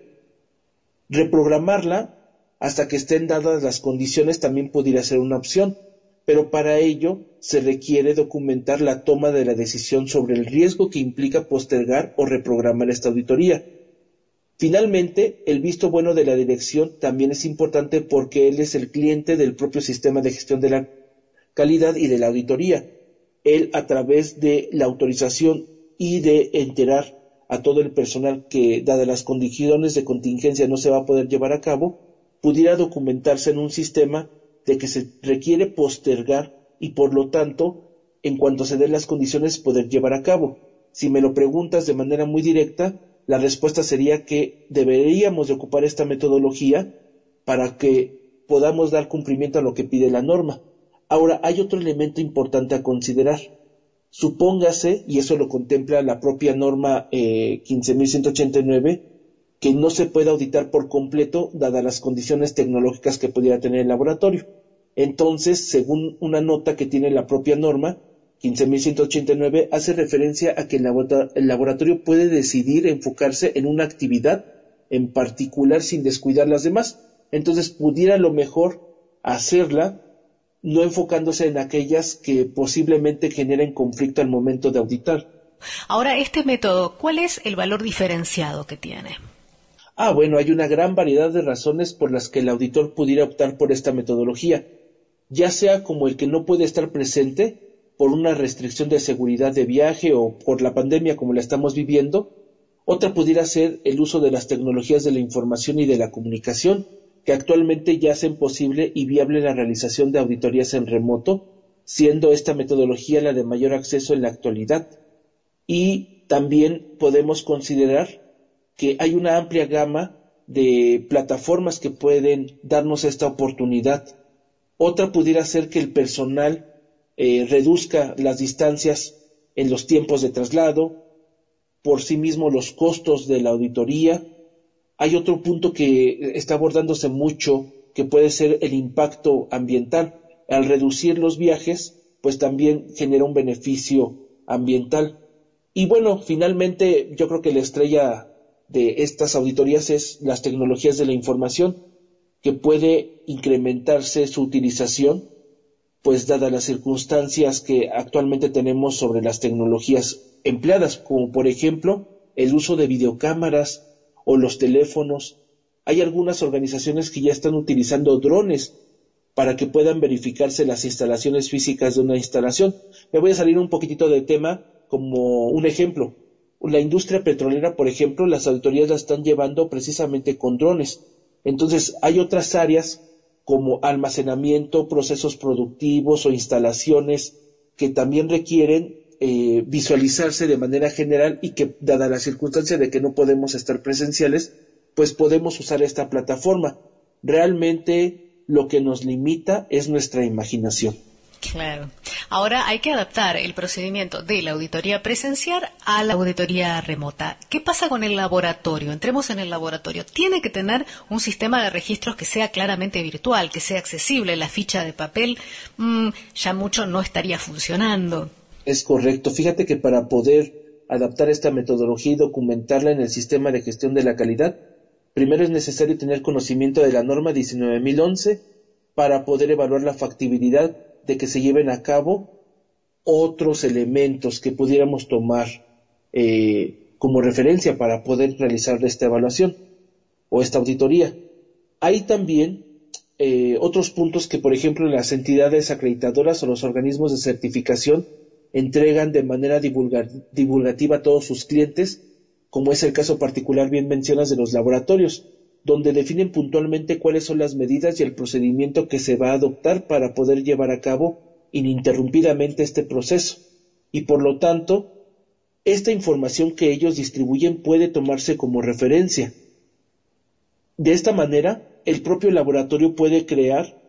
Reprogramarla hasta que estén dadas las condiciones también pudiera ser una opción, pero para ello se requiere documentar la toma de la decisión sobre el riesgo que implica postergar o reprogramar esta auditoría. Finalmente, el visto bueno de la dirección también es importante porque él es el cliente del propio sistema de gestión de la calidad y de la auditoría. Él, a través de la autorización y de enterar a todo el personal que, dadas las condiciones de contingencia, no se va a poder llevar a cabo, pudiera documentarse en un sistema de que se requiere postergar y, por lo tanto, en cuanto se den las condiciones, poder llevar a cabo. Si me lo preguntas de manera muy directa, la respuesta sería que deberíamos de ocupar esta metodología para que podamos dar cumplimiento a lo que pide la norma. Ahora, hay otro elemento importante a considerar. Supóngase, y eso lo contempla la propia norma 15.189, que no se puede auditar por completo dadas las condiciones tecnológicas que pudiera tener el laboratorio. Entonces, según una nota que tiene la propia norma 15.189, hace referencia a que el laboratorio puede decidir enfocarse en una actividad en particular sin descuidar las demás. Entonces, pudiera a lo mejor hacerla no enfocándose en aquellas que posiblemente generen conflicto al momento de auditar. Ahora, este método, ¿cuál es el valor diferenciado que tiene? Bueno, hay una gran variedad de razones por las que el auditor pudiera optar por esta metodología, ya sea como el que no puede estar presente por una restricción de seguridad de viaje o por la pandemia como la estamos viviendo. Otra pudiera ser el uso de las tecnologías de la información y de la comunicación, que actualmente ya hacen posible y viable la realización de auditorías en remoto, siendo esta metodología la de mayor acceso en la actualidad. Y también podemos considerar que hay una amplia gama de plataformas que pueden darnos esta oportunidad. Otra pudiera ser que el personal reduzca las distancias en los tiempos de traslado, por sí mismo los costos de la auditoría. Hay otro punto que está abordándose mucho, que puede ser el impacto ambiental. Al reducir los viajes, pues también genera un beneficio ambiental. Y bueno, finalmente yo creo que la estrella de estas auditorías es las tecnologías de la información, que puede incrementarse su utilización, pues dadas las circunstancias que actualmente tenemos sobre las tecnologías empleadas, como por ejemplo el uso de videocámaras o los teléfonos. Hay algunas organizaciones que ya están utilizando drones para que puedan verificarse las instalaciones físicas de una instalación. Me voy a salir un poquitito del tema como un ejemplo. La industria petrolera, por ejemplo, las auditorías la están llevando precisamente con drones. Entonces, hay otras áreas como almacenamiento, procesos productivos o instalaciones que también requieren visualizarse de manera general y que, dada la circunstancia de que no podemos estar presenciales, pues podemos usar esta plataforma. Realmente lo que nos limita es nuestra imaginación. Claro. Ahora hay que adaptar el procedimiento de la auditoría presencial a la auditoría remota. ¿Qué pasa con el laboratorio? Entremos en el laboratorio. Tiene que tener un sistema de registros que sea claramente virtual, que sea accesible. La ficha de papel ya mucho no estaría funcionando. Es correcto. Fíjate que para poder adaptar esta metodología y documentarla en el sistema de gestión de la calidad, primero es necesario tener conocimiento de la norma 19.011 para poder evaluar la factibilidad de que se lleven a cabo otros elementos que pudiéramos tomar como referencia para poder realizar esta evaluación o esta auditoría. Hay también otros puntos que, por ejemplo, las entidades acreditadoras o los organismos de certificación entregan de manera divulgativa a todos sus clientes, como es el caso particular, bien mencionas, de los laboratorios, donde definen puntualmente cuáles son las medidas y el procedimiento que se va a adoptar para poder llevar a cabo ininterrumpidamente este proceso. Y por lo tanto, esta información que ellos distribuyen puede tomarse como referencia. De esta manera, el propio laboratorio puede crear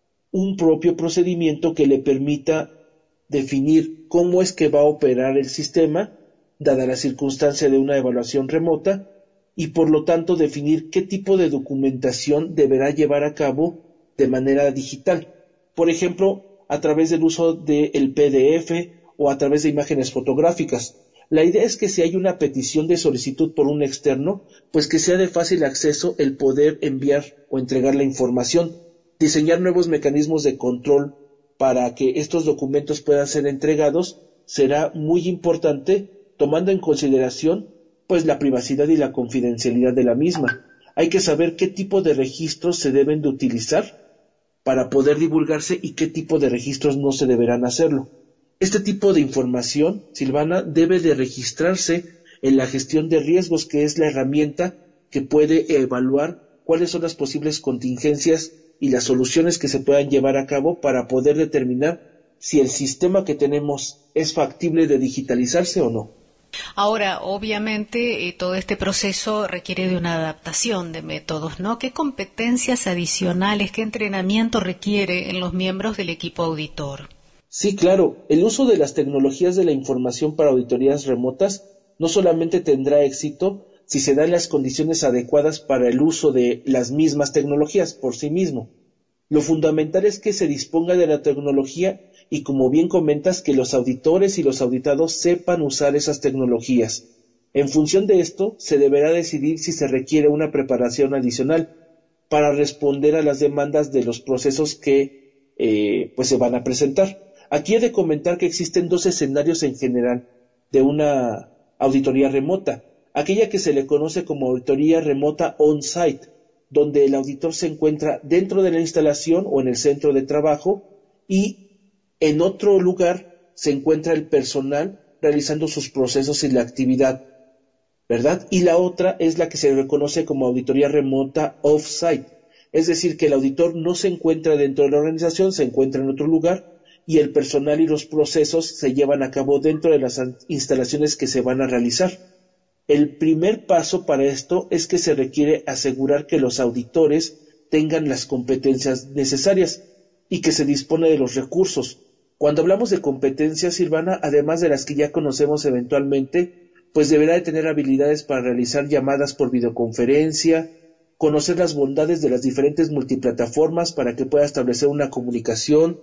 un propio procedimiento que le permita definir cómo es que va a operar el sistema, dada la circunstancia de una evaluación remota, y por lo tanto definir qué tipo de documentación deberá llevar a cabo de manera digital. Por ejemplo, a través del uso del PDF o a través de imágenes fotográficas. La idea es que si hay una petición de solicitud por un externo, pues que sea de fácil acceso el poder enviar o entregar la información, diseñar nuevos mecanismos de control para que estos documentos puedan ser entregados será muy importante, tomando en consideración pues la privacidad y la confidencialidad de la misma. Hay que saber qué tipo de registros se deben de utilizar para poder divulgarse y qué tipo de registros no se deberán hacerlo. Este tipo de información, Silvana, debe de registrarse en la gestión de riesgos, que es la herramienta que puede evaluar cuáles son las posibles contingencias y las soluciones que se puedan llevar a cabo para poder determinar si el sistema que tenemos es factible de digitalizarse o no. Ahora, obviamente, todo este proceso requiere de una adaptación de métodos, ¿no? ¿Qué competencias adicionales, qué entrenamiento requiere en los miembros del equipo auditor? Sí, claro. El uso de las tecnologías de la información para auditorías remotas no solamente tendrá éxito si se dan las condiciones adecuadas para el uso de las mismas tecnologías por sí mismo. Lo fundamental es que se disponga de la tecnología y, como bien comentas, que los auditores y los auditados sepan usar esas tecnologías. En función de esto, se deberá decidir si se requiere una preparación adicional para responder a las demandas de los procesos que pues se van a presentar. Aquí he de comentar que existen dos escenarios en general de una auditoría remota. Aquella que se le conoce como auditoría remota on-site, donde el auditor se encuentra dentro de la instalación o en el centro de trabajo y en otro lugar se encuentra el personal realizando sus procesos y la actividad, ¿verdad? Y la otra es la que se reconoce como auditoría remota off-site, es decir, que el auditor no se encuentra dentro de la organización, se encuentra en otro lugar y el personal y los procesos se llevan a cabo dentro de las instalaciones que se van a realizar. El primer paso para esto es que se requiere asegurar que los auditores tengan las competencias necesarias y que se dispone de los recursos. Cuando hablamos de competencias, Silvana, además de las que ya conocemos eventualmente, pues deberá de tener habilidades para realizar llamadas por videoconferencia, conocer las bondades de las diferentes multiplataformas para que pueda establecer una comunicación,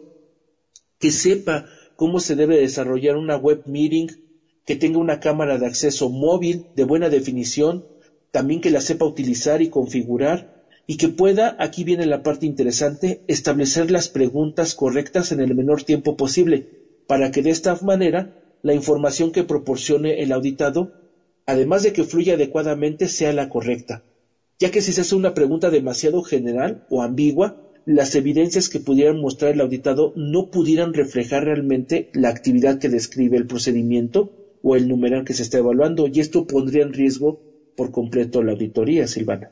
que sepa cómo se debe desarrollar una web meeting, que tenga una cámara de acceso móvil de buena definición, también que la sepa utilizar y configurar, y que pueda, aquí viene la parte interesante, establecer las preguntas correctas en el menor tiempo posible, para que de esta manera la información que proporcione el auditado, además de que fluya adecuadamente, sea la correcta, ya que si se hace una pregunta demasiado general o ambigua, las evidencias que pudieran mostrar el auditado no pudieran reflejar realmente la actividad que describe el procedimiento o el numeral que se está evaluando, y esto pondría en riesgo por completo la auditoría, Silvana.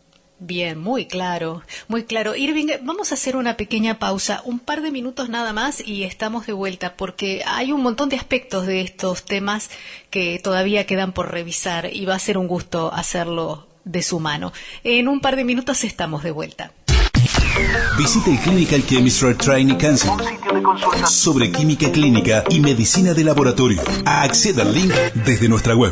Bien, muy claro, muy claro. Irving, vamos a hacer una pequeña pausa, un par de minutos nada más y estamos de vuelta, porque hay un montón de aspectos de estos temas que todavía quedan por revisar y va a ser un gusto hacerlo de su mano. En un par de minutos estamos de vuelta. Visite el Clinical Chemistry Training Council sobre química clínica y medicina de laboratorio. Acceda al link desde nuestra web.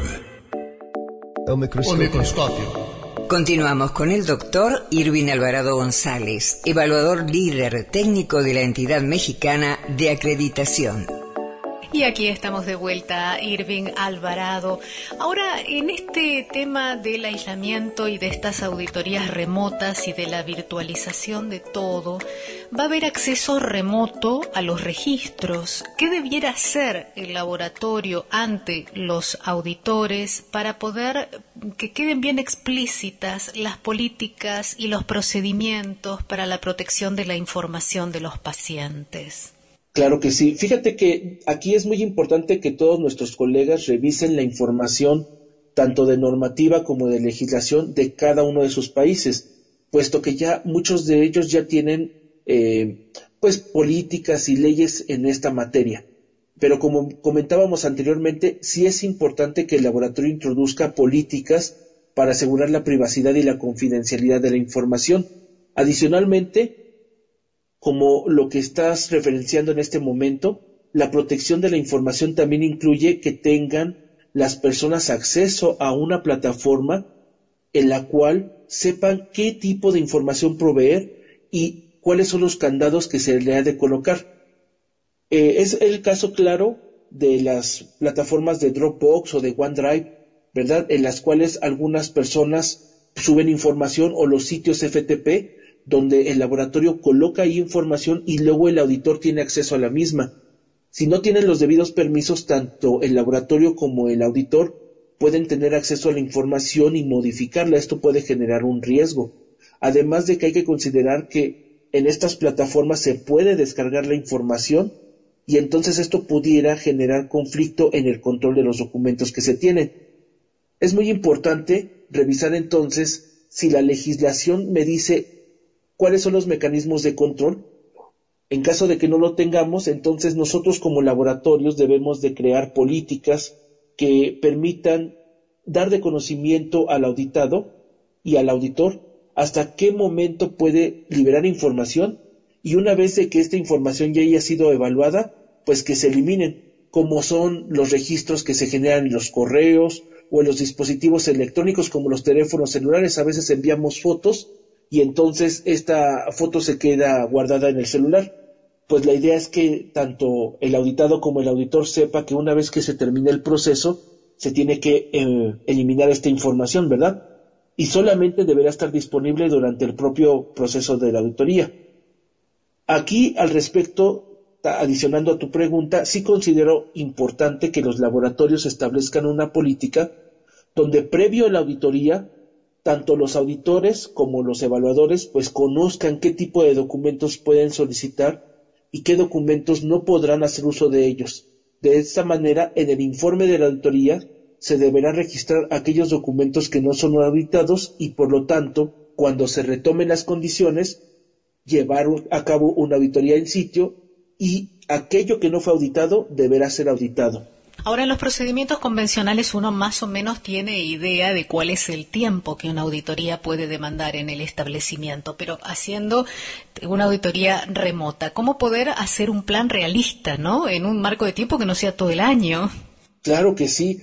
El microscopio. Continuamos con el doctor Irving Alvarado González, evaluador líder técnico de la entidad mexicana de acreditación. Y aquí estamos de vuelta, Irving Alvarado. Ahora, en este tema del aislamiento y de estas auditorías remotas y de la virtualización de todo, va a haber acceso remoto a los registros. ¿Qué debiera hacer el laboratorio ante los auditores para poder que queden bien explícitas las políticas y los procedimientos para la protección de la información de los pacientes? Claro que sí. Fíjate que aquí es muy importante que todos nuestros colegas revisen la información, tanto de normativa como de legislación, de cada uno de sus países, puesto que ya muchos de ellos ya tienen pues políticas y leyes en esta materia. Pero como comentábamos anteriormente, sí es importante que el laboratorio introduzca políticas para asegurar la privacidad y la confidencialidad de la información. Adicionalmente, como lo que estás referenciando en este momento, la protección de la información también incluye que tengan las personas acceso a una plataforma en la cual sepan qué tipo de información proveer y cuáles son los candados que se le ha de colocar. Es el caso claro de las plataformas de Dropbox o de OneDrive, ¿verdad?, en las cuales algunas personas suben información, o los sitios FTP, donde el laboratorio coloca ahí información y luego el auditor tiene acceso a la misma. Si no tienen los debidos permisos, tanto el laboratorio como el auditor pueden tener acceso a la información y modificarla. Esto puede generar un riesgo. Además de que hay que considerar que en estas plataformas se puede descargar la información y entonces esto pudiera generar conflicto en el control de los documentos que se tienen. Es muy importante revisar entonces si la legislación me dice ¿cuáles son los mecanismos de control? En caso de que no lo tengamos, entonces nosotros como laboratorios debemos de crear políticas que permitan dar de conocimiento al auditado y al auditor hasta qué momento puede liberar información, y una vez de que esta información ya haya sido evaluada, pues que se eliminen, como son los registros que se generan en los correos o en los dispositivos electrónicos como los teléfonos celulares. A veces enviamos fotos y entonces esta foto se queda guardada en el celular. Pues la idea es que tanto el auditado como el auditor sepa que una vez que se termine el proceso, se tiene que eliminar esta información, ¿verdad? Y solamente deberá estar disponible durante el propio proceso de la auditoría. Aquí, al respecto, adicionando a tu pregunta, sí considero importante que los laboratorios establezcan una política donde previo a la auditoría, tanto los auditores como los evaluadores pues conozcan qué tipo de documentos pueden solicitar y qué documentos no podrán hacer uso de ellos. De esta manera, en el informe de la auditoría se deberá registrar aquellos documentos que no son auditados y, por lo tanto, cuando se retomen las condiciones, llevar a cabo una auditoría en sitio y aquello que no fue auditado deberá ser auditado. Ahora, en los procedimientos convencionales uno más o menos tiene idea de cuál es el tiempo que una auditoría puede demandar en el establecimiento, pero haciendo una auditoría remota, ¿cómo poder hacer un plan realista, ¿no?, en un marco de tiempo que no sea todo el año? Claro que sí,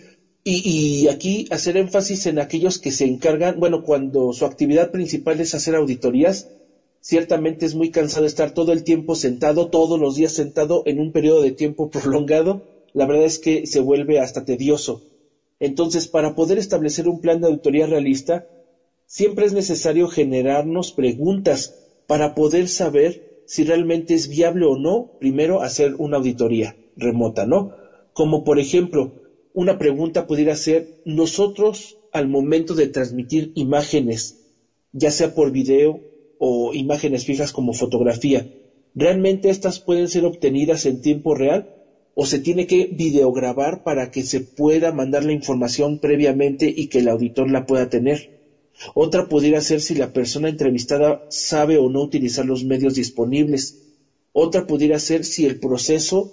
y aquí hacer énfasis en aquellos que se encargan, cuando su actividad principal es hacer auditorías, ciertamente es muy cansado estar todo el tiempo sentado, todos los días sentado en un periodo de tiempo prolongado. La verdad es que se vuelve hasta tedioso. Entonces, para poder establecer un plan de auditoría realista, siempre es necesario generarnos preguntas para poder saber si realmente es viable o no, primero, hacer una auditoría remota, ¿no? Como por ejemplo, una pregunta pudiera ser, nosotros al momento de transmitir imágenes, ya sea por video o imágenes fijas como fotografía, ¿realmente estas pueden ser obtenidas en tiempo real? ¿O se tiene que videograbar para que se pueda mandar la información previamente y que el auditor la pueda tener? Otra pudiera ser si la persona entrevistada sabe o no utilizar los medios disponibles. Otra pudiera ser si el proceso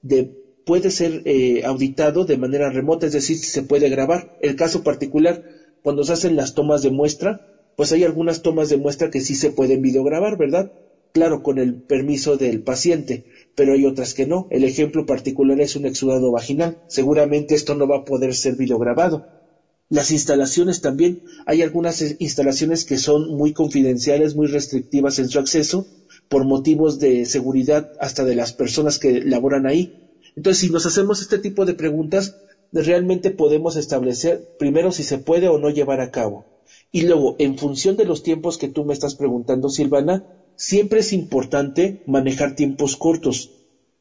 puede ser auditado de manera remota, es decir, si se puede grabar. El caso particular, cuando se hacen las tomas de muestra, pues hay algunas tomas de muestra que sí se pueden videograbar, ¿verdad? Claro, con el permiso del paciente, pero hay otras que no. El ejemplo particular es un exudado vaginal. Seguramente esto no va a poder ser videograbado. Las instalaciones también. Hay algunas instalaciones que son muy confidenciales, muy restrictivas en su acceso, por motivos de seguridad hasta de las personas que laboran ahí. Entonces, si nos hacemos este tipo de preguntas, realmente podemos establecer primero si se puede o no llevar a cabo. Y luego, en función de los tiempos que tú me estás preguntando, Silvana, siempre es importante manejar tiempos cortos.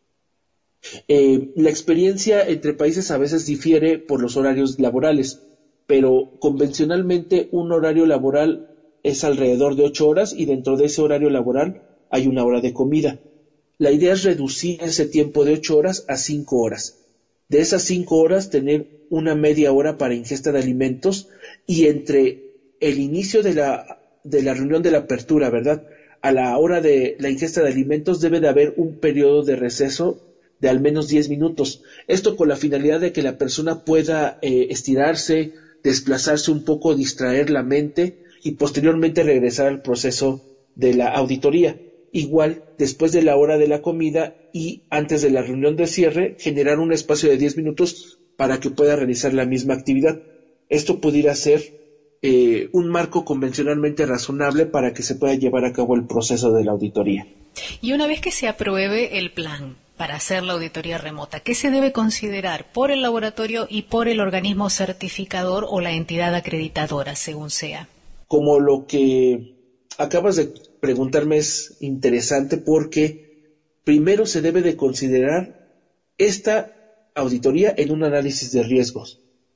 La experiencia entre países a veces difiere por los horarios laborales, pero convencionalmente un horario laboral es alrededor de 8 horas y dentro de ese horario laboral hay una hora de comida. La idea es reducir ese tiempo de 8 horas a 5 horas. De esas 5 horas tener una media hora para ingesta de alimentos y entre el inicio de la reunión de la apertura, ¿verdad?, a la hora de la ingesta de alimentos debe de haber un periodo de receso de al menos 10 minutos. Esto con la finalidad de que la persona pueda estirarse, desplazarse un poco, distraer la mente y posteriormente regresar al proceso de la auditoría. Igual, después de la hora de la comida y antes de la reunión de cierre, generar un espacio de 10 minutos para que pueda realizar la misma actividad. Esto pudiera ser un marco convencionalmente razonable para que se pueda llevar a cabo el proceso de la auditoría. Y una vez que se apruebe el plan para hacer la auditoría remota, ¿qué se debe considerar por el laboratorio y por el organismo certificador o la entidad acreditadora, según sea? Como lo que acabas de preguntarme es interesante porque primero se debe de considerar esta auditoría en un análisis de riesgos.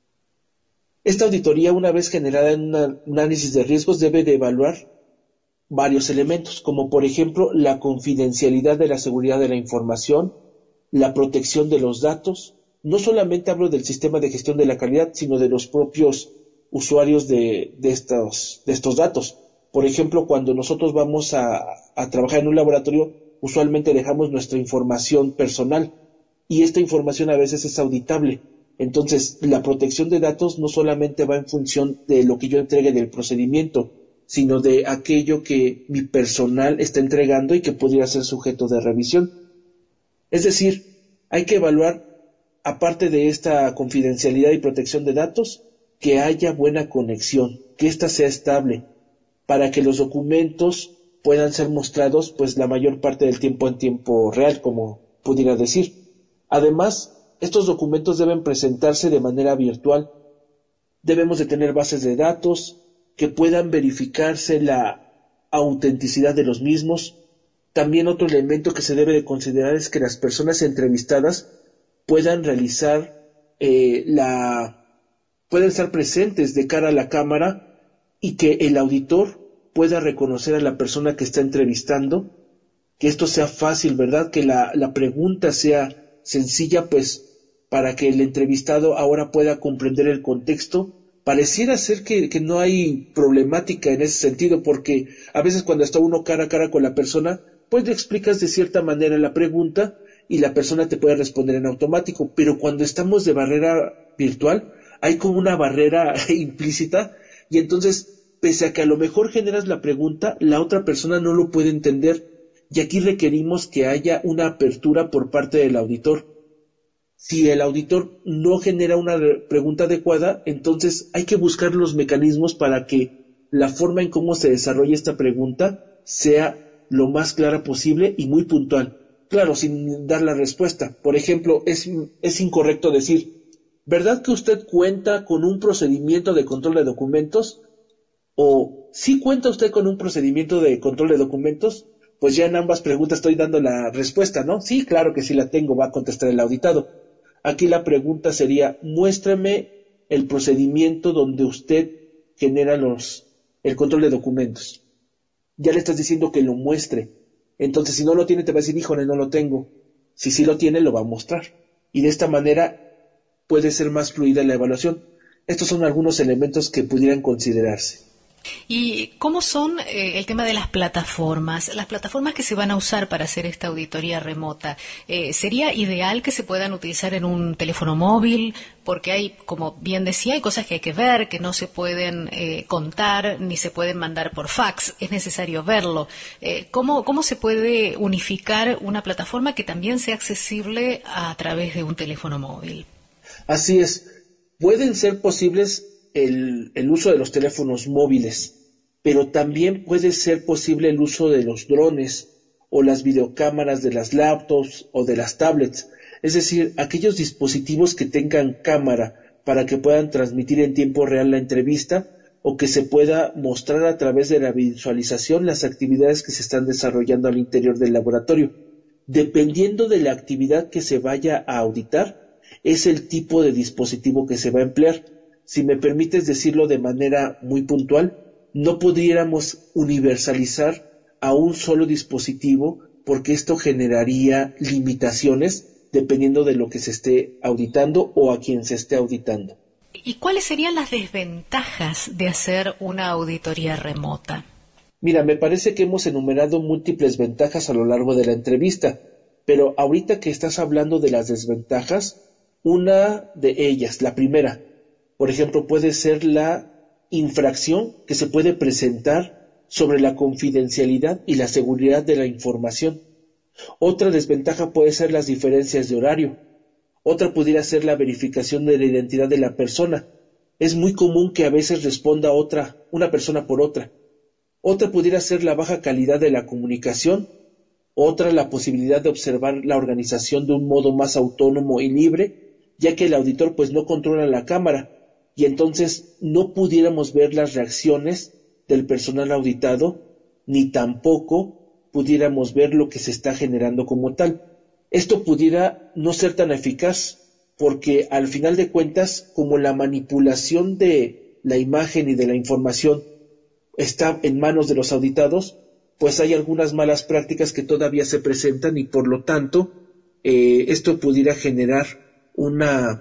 Esta auditoría, una vez generada en un análisis de riesgos, debe de evaluar varios elementos, como por ejemplo la confidencialidad de la seguridad de la información, la protección de los datos. No solamente hablo del sistema de gestión de la calidad, sino de los propios usuarios de estos datos. Por ejemplo, cuando nosotros vamos a trabajar en un laboratorio, usualmente dejamos nuestra información personal y esta información a veces es auditable. Entonces, la protección de datos no solamente va en función de lo que yo entregue del procedimiento, sino de aquello que mi personal está entregando y que pudiera ser sujeto de revisión. Es decir, hay que evaluar, aparte de esta confidencialidad y protección de datos, que haya buena conexión, que ésta sea estable, para que los documentos puedan ser mostrados pues la mayor parte del tiempo en tiempo real, como pudiera decir. Además, estos documentos deben presentarse de manera virtual. Debemos de tener bases de datos que puedan verificarse la autenticidad de los mismos. También otro elemento que se debe de considerar es que las personas entrevistadas puedan realizar pueden estar presentes de cara a la cámara y que el auditor pueda reconocer a la persona que está entrevistando, que esto sea fácil, ¿verdad? Que la pregunta sea sencilla, pues para que el entrevistado ahora pueda comprender el contexto. Pareciera ser que no hay problemática en ese sentido, porque a veces cuando está uno cara a cara con la persona, pues le explicas de cierta manera la pregunta y la persona te puede responder en automático, pero cuando estamos de barrera virtual, hay como una barrera implícita y entonces, pese a que a lo mejor generas la pregunta, la otra persona no lo puede entender y aquí requerimos que haya una apertura por parte del auditor. Si el auditor no genera una pregunta adecuada, entonces hay que buscar los mecanismos para que la forma en cómo se desarrolla esta pregunta sea lo más clara posible y muy puntual. Claro, sin dar la respuesta. Por ejemplo, es incorrecto decir, ¿verdad que usted cuenta con un procedimiento de control de documentos? O, ¿sí cuenta usted con un procedimiento de control de documentos? Pues ya en ambas preguntas estoy dando la respuesta, ¿no? Sí, claro que sí la tengo, va a contestar el auditado. Aquí la pregunta sería, muéstrame el procedimiento donde usted genera el control de documentos. Ya le estás diciendo que lo muestre. Entonces, si no lo tiene, te va a decir, híjole, no lo tengo. Si sí lo tiene, lo va a mostrar. Y de esta manera puede ser más fluida la evaluación. Estos son algunos elementos que pudieran considerarse. ¿Y cómo son el tema de las plataformas? Las plataformas que se van a usar para hacer esta auditoría remota, ¿sería ideal que se puedan utilizar en un teléfono móvil? Porque hay, como bien decía, hay cosas que hay que ver, que no se pueden contar, ni se pueden mandar por fax, es necesario verlo. ¿Cómo se puede unificar una plataforma que también sea accesible a través de un teléfono móvil? Así es, pueden ser posibles el uso de los teléfonos móviles, pero también puede ser posible el uso de los drones o las videocámaras de las laptops o de las tablets. es decir, aquellos dispositivos que tengan cámara para que puedan transmitir en tiempo real la entrevista o que se pueda mostrar a través de la visualización las actividades que se están desarrollando al interior del laboratorio. Dependiendo de la actividad que se vaya a auditar, es el tipo de dispositivo que se va a emplear. Si me permites decirlo de manera muy puntual, no pudiéramos universalizar a un solo dispositivo porque esto generaría limitaciones dependiendo de lo que se esté auditando o a quien se esté auditando. ¿Y cuáles serían las desventajas de hacer una auditoría remota? Mira, me parece que hemos enumerado múltiples ventajas a lo largo de la entrevista, pero ahorita que estás hablando de las desventajas, una de ellas, la primera, por ejemplo, puede ser la infracción que se puede presentar sobre la confidencialidad y la seguridad de la información. Otra desventaja puede ser las diferencias de horario. Otra pudiera ser la verificación de la identidad de la persona. Es muy común que a veces responda una persona por otra. Otra pudiera ser la baja calidad de la comunicación. Otra, la posibilidad de observar la organización de un modo más autónomo y libre, ya que el auditor pues no controla la cámara y entonces no pudiéramos ver las reacciones del personal auditado, ni tampoco pudiéramos ver lo que se está generando como tal. Esto pudiera no ser tan eficaz, porque al final de cuentas, como la manipulación de la imagen y de la información está en manos de los auditados, pues hay algunas malas prácticas que todavía se presentan y por lo tanto esto pudiera generar un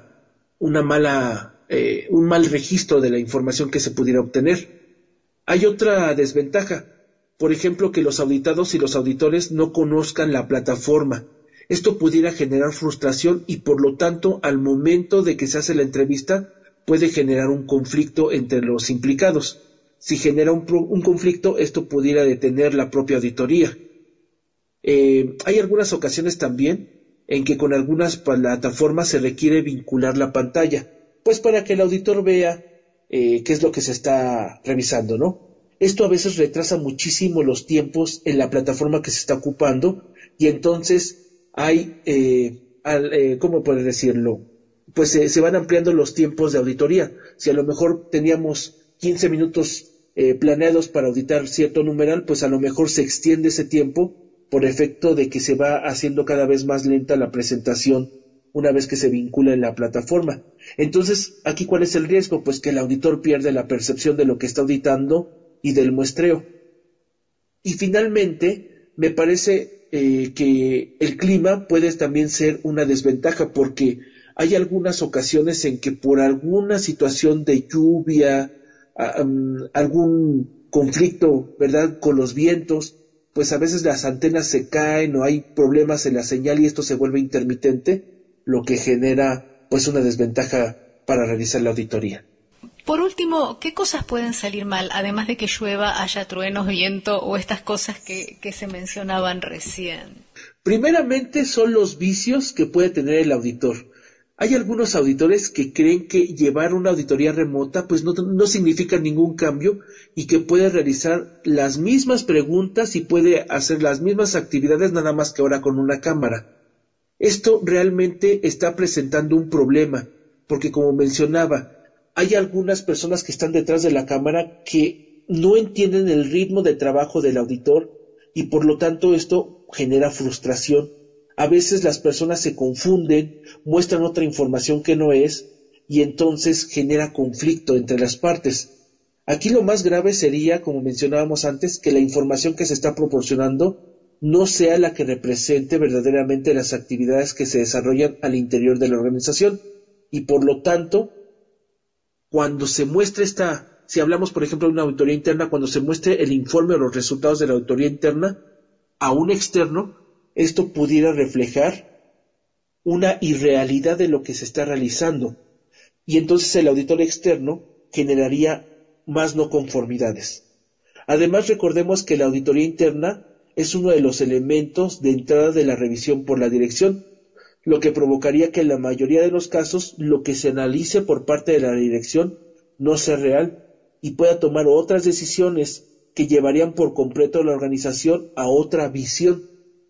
mal registro de la información que se pudiera obtener. Hay otra desventaja, por ejemplo, que los auditados y los auditores no conozcan la plataforma. Esto pudiera generar frustración y por lo tanto al momento de que se hace la entrevista puede generar un conflicto entre los implicados. Si genera un conflicto, esto pudiera detener la propia auditoría. Hay algunas ocasiones también en que con algunas plataformas se requiere vincular la pantalla, pues para que el auditor vea qué es lo que se está revisando, ¿no? Esto a veces retrasa muchísimo los tiempos en la plataforma que se está ocupando y entonces hay, ¿cómo puedes decirlo? Pues se van ampliando los tiempos de auditoría. Si a lo mejor teníamos 15 minutos planeados para auditar cierto numeral, pues a lo mejor se extiende ese tiempo por efecto de que se va haciendo cada vez más lenta la presentación una vez que se vincula en la plataforma. Entonces, ¿aquí cuál es el riesgo? Pues que el auditor pierde la percepción de lo que está auditando y del muestreo. Y finalmente, me parece que el clima puede también ser una desventaja porque hay algunas ocasiones en que por alguna situación de lluvia, algún conflicto, ¿verdad?, con los vientos, pues a veces las antenas se caen o hay problemas en la señal y esto se vuelve intermitente, lo que genera pues una desventaja para realizar la auditoría. Por último, ¿qué cosas pueden salir mal, además de que llueva, haya truenos, viento o estas cosas que se mencionaban recién? Primeramente son los vicios que puede tener el auditor. Hay algunos auditores que creen que llevar una auditoría remota pues no significa ningún cambio y que puede realizar las mismas preguntas y puede hacer las mismas actividades nada más que ahora con una cámara. Esto realmente está presentando un problema porque, como mencionaba, hay algunas personas que están detrás de la cámara que no entienden el ritmo de trabajo del auditor y por lo tanto esto genera frustración. A veces las personas se confunden, muestran otra información que no es y entonces genera conflicto entre las partes. Aquí lo más grave sería, como mencionábamos antes, que la información que se está proporcionando no sea la que represente verdaderamente las actividades que se desarrollan al interior de la organización y por lo tanto, cuando se muestre si hablamos por ejemplo de una auditoría interna, cuando se muestre el informe o los resultados de la auditoría interna a un externo, esto pudiera reflejar una irrealidad de lo que se está realizando y entonces el auditor externo generaría más no conformidades. Además, recordemos que la auditoría interna es uno de los elementos de entrada de la revisión por la dirección, lo que provocaría que en la mayoría de los casos lo que se analice por parte de la dirección no sea real y pueda tomar otras decisiones que llevarían por completo a la organización a otra visión.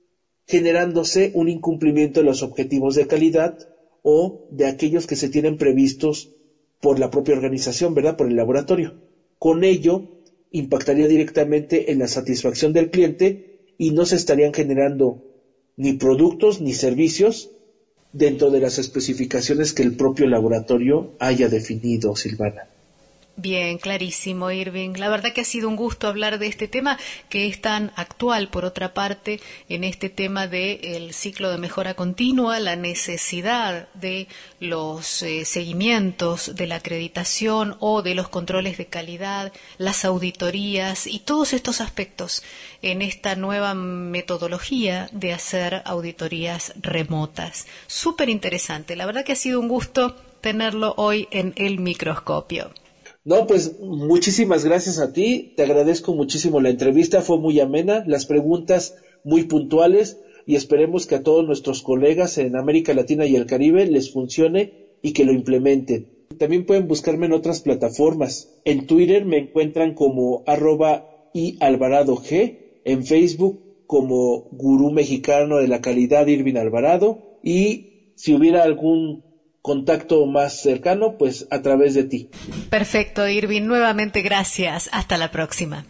generándose un incumplimiento de los objetivos de calidad o de aquellos que se tienen previstos por la propia organización, ¿verdad?, por el laboratorio. Con ello, impactaría directamente en la satisfacción del cliente y no se estarían generando ni productos ni servicios dentro de las especificaciones que el propio laboratorio haya definido, Silvana. Bien, clarísimo, Irving. La verdad que ha sido un gusto hablar de este tema que es tan actual, por otra parte, en este tema del ciclo de mejora continua, la necesidad de los seguimientos, de la acreditación o de los controles de calidad, las auditorías y todos estos aspectos en esta nueva metodología de hacer auditorías remotas. Súper interesante. La verdad que ha sido un gusto tenerlo hoy en el microscopio. No, pues muchísimas gracias a ti, te agradezco muchísimo la entrevista, fue muy amena, las preguntas muy puntuales y esperemos que a todos nuestros colegas en América Latina y el Caribe les funcione y que lo implementen. También pueden buscarme en otras plataformas, en Twitter me encuentran como @ialvaradog, en Facebook como Gurú Mexicano de la Calidad Irving Alvarado y si hubiera algún contacto más cercano, pues a través de ti. Perfecto, Irving. Nuevamente gracias. Hasta la próxima.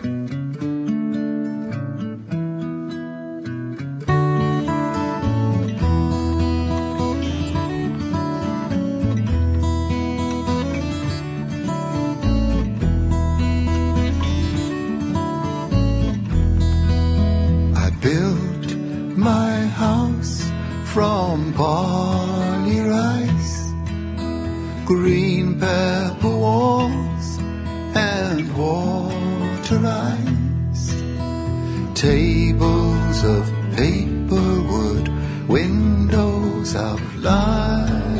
I built my house from barley rice, green pepper walls and water ice, tables of paper wood, windows of light,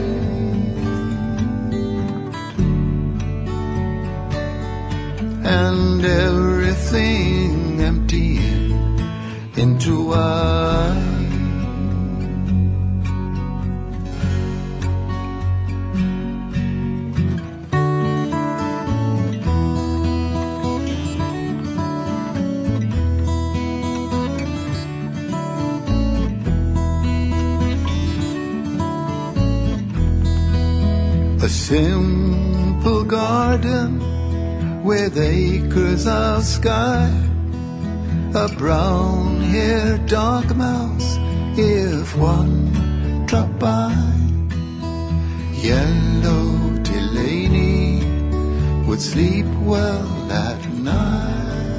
and everything emptying into I. A simple garden with acres of sky, a brown-haired dog mouse if one dropped by, yellow Delaney would sleep well at night.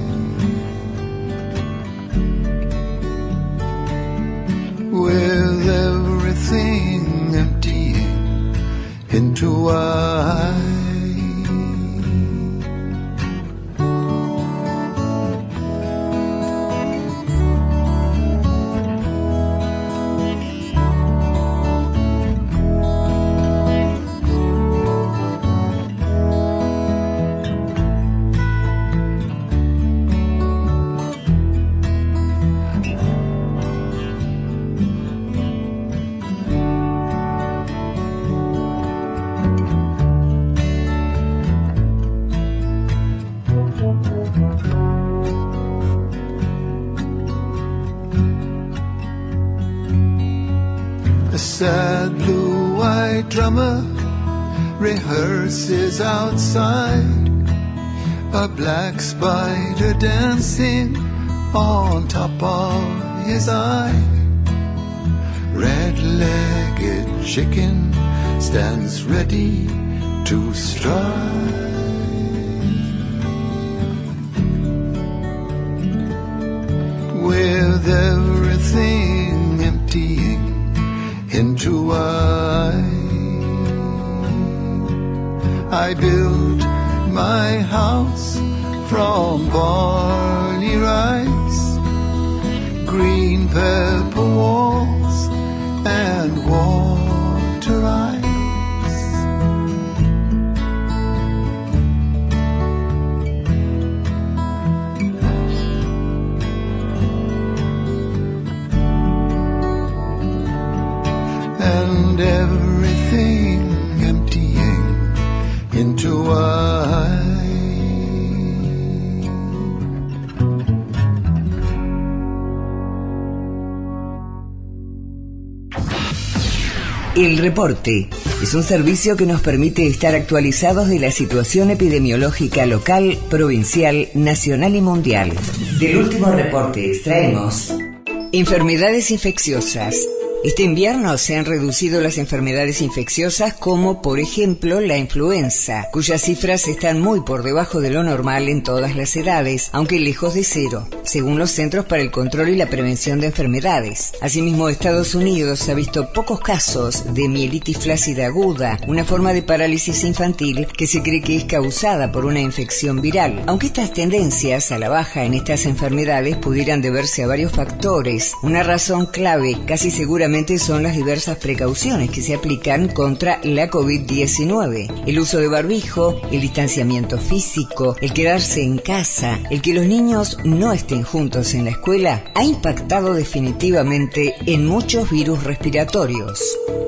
With everything emptying into I. A sad blue-eyed drummer rehearses outside, a black spider dancing on top of his eye. Red-legged chicken stands ready to strike. With everything emptying into I built my house from barley rice, green pepper walls and water ice. And everything emptying into I. El Reporte es un servicio que nos permite estar actualizados de la situación epidemiológica local, provincial, nacional y mundial. Del último reporte extraemos: enfermedades infecciosas. Este invierno se han reducido las enfermedades infecciosas como, por ejemplo, la influenza, cuyas cifras están muy por debajo de lo normal en todas las edades, aunque lejos de cero, según los Centros para el Control y la Prevención de Enfermedades. Asimismo, Estados Unidos ha visto pocos casos de mielitis flácida aguda, una forma de parálisis infantil que se cree que es causada por una infección viral. Aunque estas tendencias a la baja en estas enfermedades pudieran deberse a varios factores, una razón clave, casi seguramente, son las diversas precauciones que se aplican contra la COVID-19. El uso de barbijo, el distanciamiento físico, el quedarse en casa, el que los niños no estén juntos en la escuela, ha impactado definitivamente en muchos virus respiratorios.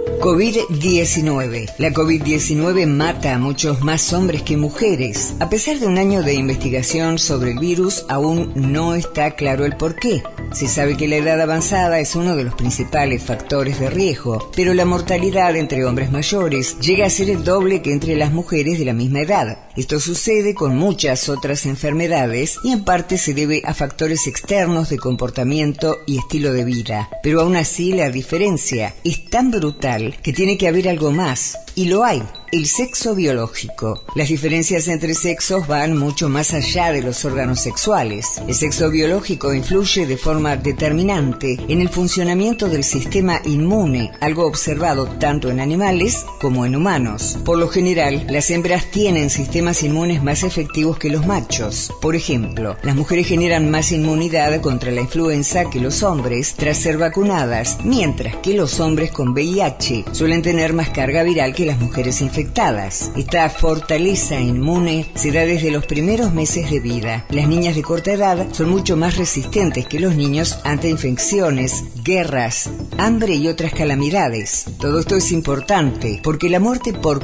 COVID-19. La COVID-19 mata a muchos más hombres que mujeres. A pesar de un año de investigación sobre el virus, aún no está claro el porqué. Se sabe que la edad avanzada es uno de los principales factores de riesgo, pero la mortalidad entre hombres mayores llega a ser el doble que entre las mujeres de la misma edad. Esto sucede con muchas otras enfermedades y en parte se debe a factores externos de comportamiento y estilo de vida. Pero aún así la diferencia es tan brutal que tiene que haber algo más, y lo hay: el sexo biológico. Las diferencias entre sexos van mucho más allá de los órganos sexuales. El sexo biológico influye de forma determinante en el funcionamiento del sistema inmune, algo observado tanto en animales como en humanos. Por lo general, las hembras tienen sistemas inmunes más efectivos que los machos. Por ejemplo, las mujeres generan más inmunidad contra la influenza que los hombres tras ser vacunadas, mientras que los hombres con VIH suelen tener más carga viral que las mujeres infectadas. Esta fortaleza inmune se da desde los primeros meses de vida. Las niñas de corta edad son mucho más resistentes que los niños ante infecciones, guerras, hambre y otras calamidades. Todo esto es importante porque la muerte por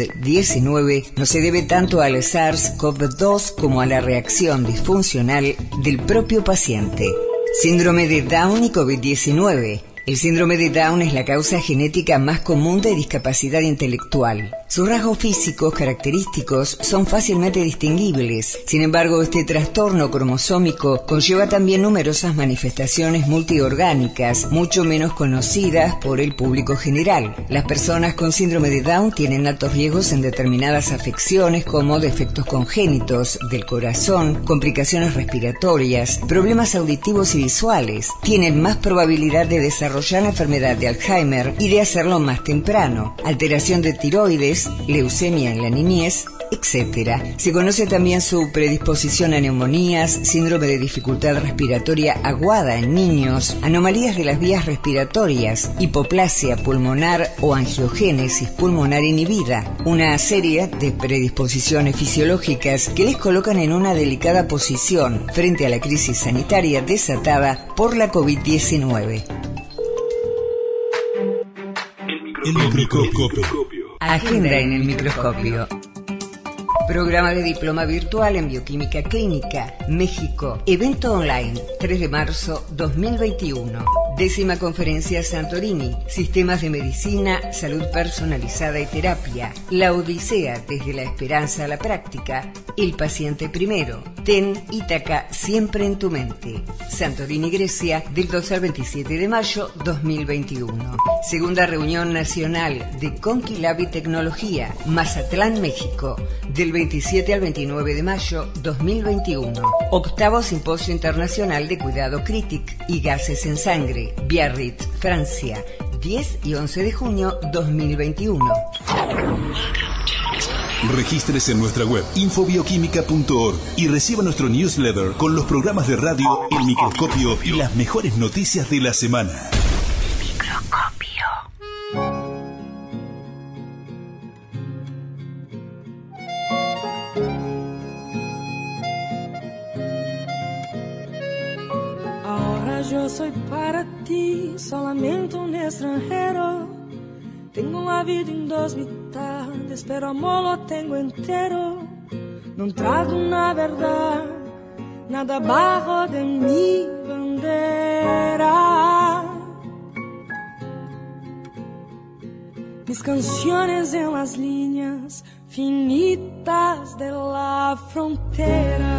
COVID-19 no se debe tanto al SARS-CoV-2 como a la reacción disfuncional del propio paciente. Síndrome de Down y COVID-19. El síndrome de Down es la causa genética más común de discapacidad intelectual. Sus rasgos físicos característicos son fácilmente distinguibles. Sin embargo, este trastorno cromosómico conlleva también numerosas manifestaciones multiorgánicas, mucho menos conocidas por el público general. Las personas con síndrome de Down tienen altos riesgos en determinadas afecciones como defectos congénitos del corazón, complicaciones respiratorias, problemas auditivos y visuales. Tienen más probabilidad de desarrollar la enfermedad de Alzheimer y de hacerlo más temprano, alteración de tiroides, leucemia en la niñez, etc. Se conoce también su predisposición a neumonías, síndrome de dificultad respiratoria aguda en niños, anomalías de las vías respiratorias, hipoplasia pulmonar o angiogénesis pulmonar inhibida, una serie de predisposiciones fisiológicas que les colocan en una delicada posición frente a la crisis sanitaria desatada por la COVID-19. El microscopio. Agenda en el microscopio. Programa de diploma virtual en bioquímica clínica, México. Evento online, 3 de marzo 2021. 10ª Conferencia Santorini. Sistemas de medicina, salud personalizada y terapia. La odisea desde la esperanza a la práctica. El paciente primero. Ten Ítaca siempre en tu mente. Santorini, Grecia, del 2 al 27 de mayo 2021. Segunda reunión nacional de Conquilab y Tecnología, Mazatlán, México, del 27 al 29 de mayo 2021. Octavo Simposio Internacional de Cuidado Critic y Gases en Sangre, Biarritz, Francia, 10 y 11 de junio 2021. Regístrese en nuestra web infobioquímica.org y reciba nuestro newsletter con los programas de radio, el microscopio y las mejores noticias de la semana. Yo soy para ti solamente un extranjero. Tengo la vida en dos mitades, pero amor lo tengo entero. No trago una verdad, nada bajo de mi bandera. mis canciones en las líneas finitas de la frontera.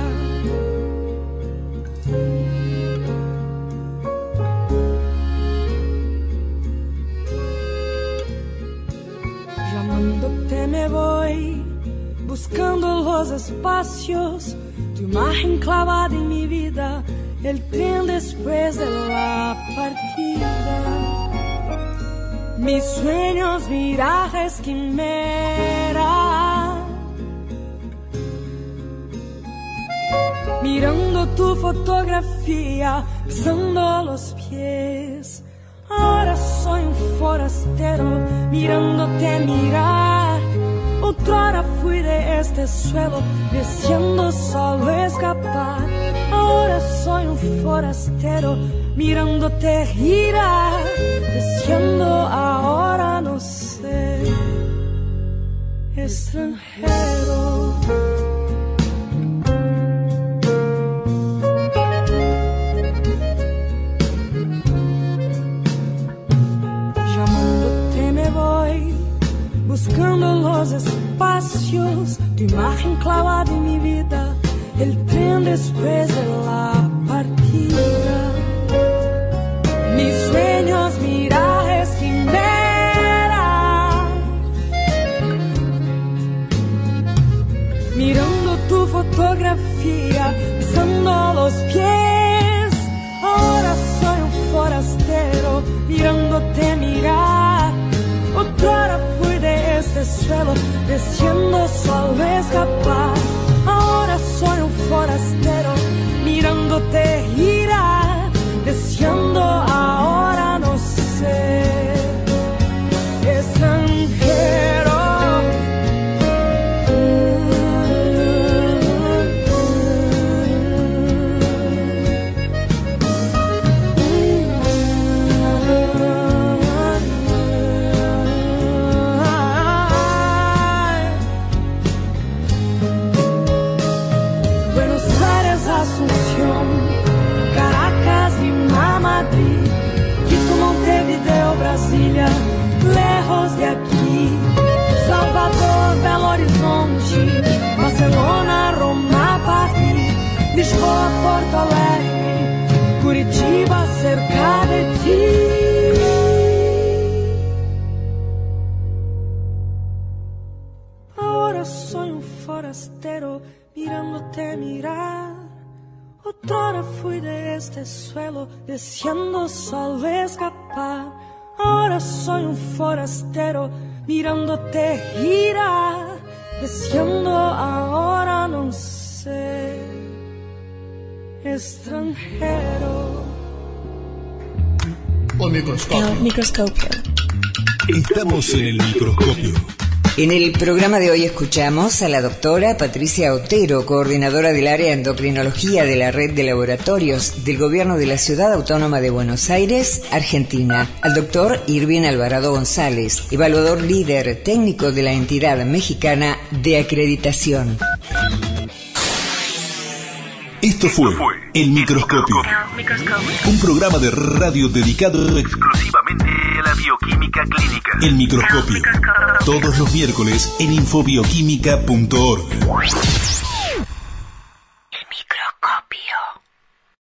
Llamándote me voy, buscando los espacios, tu imagen clavada en mi vida, el tren después de la partida. Mis sueños, mirajes, quimera. Mirando tu fotografía, besando los pies. Ahora soy un forastero, mirándote mirar. Outrora fui de este suelo, deseando solo escapar. Ahora soy un forastero, mirándote girar, deseando ahora no ser extranjero. Llamándote me voy, buscando los espacios, tu imagen clavada en mi vida, el tren después de la partida. Mis sueños, mirajes, quimera. Mirando tu fotografía, besando los pies. Ahora soy un forastero, mirándote mirar. Outrora fui de este suelo, deseando solo escapar. Ahora soy un forastero, mirándote girar, deseando ahora no ser extranjero. Brasília, lejos de aquí, Salvador, Belo Horizonte, Barcelona, Roma, Paris, Lisboa, Porto Alegre, Curitiba, cerca de ti. Ahora soy un forastero, mirándote mirar. Outrora fui de este suelo, deseando solo escapar. Ahora soy un forastero, mirándote girar, deseando ahora no ser extranjero. El microscopio. Estamos en el microscopio. En el programa de hoy escuchamos a la doctora Patricia Otero, coordinadora del área de endocrinología de la red de laboratorios del Gobierno de la Ciudad Autónoma de Buenos Aires, Argentina, al doctor Irving Alvarado González, evaluador líder técnico de la entidad mexicana de acreditación. Esto fue El Microscopio, un programa de radio dedicado exclusivamente a la bioquímica clínica. El Microscopio, todos los miércoles en infobioquímica.org.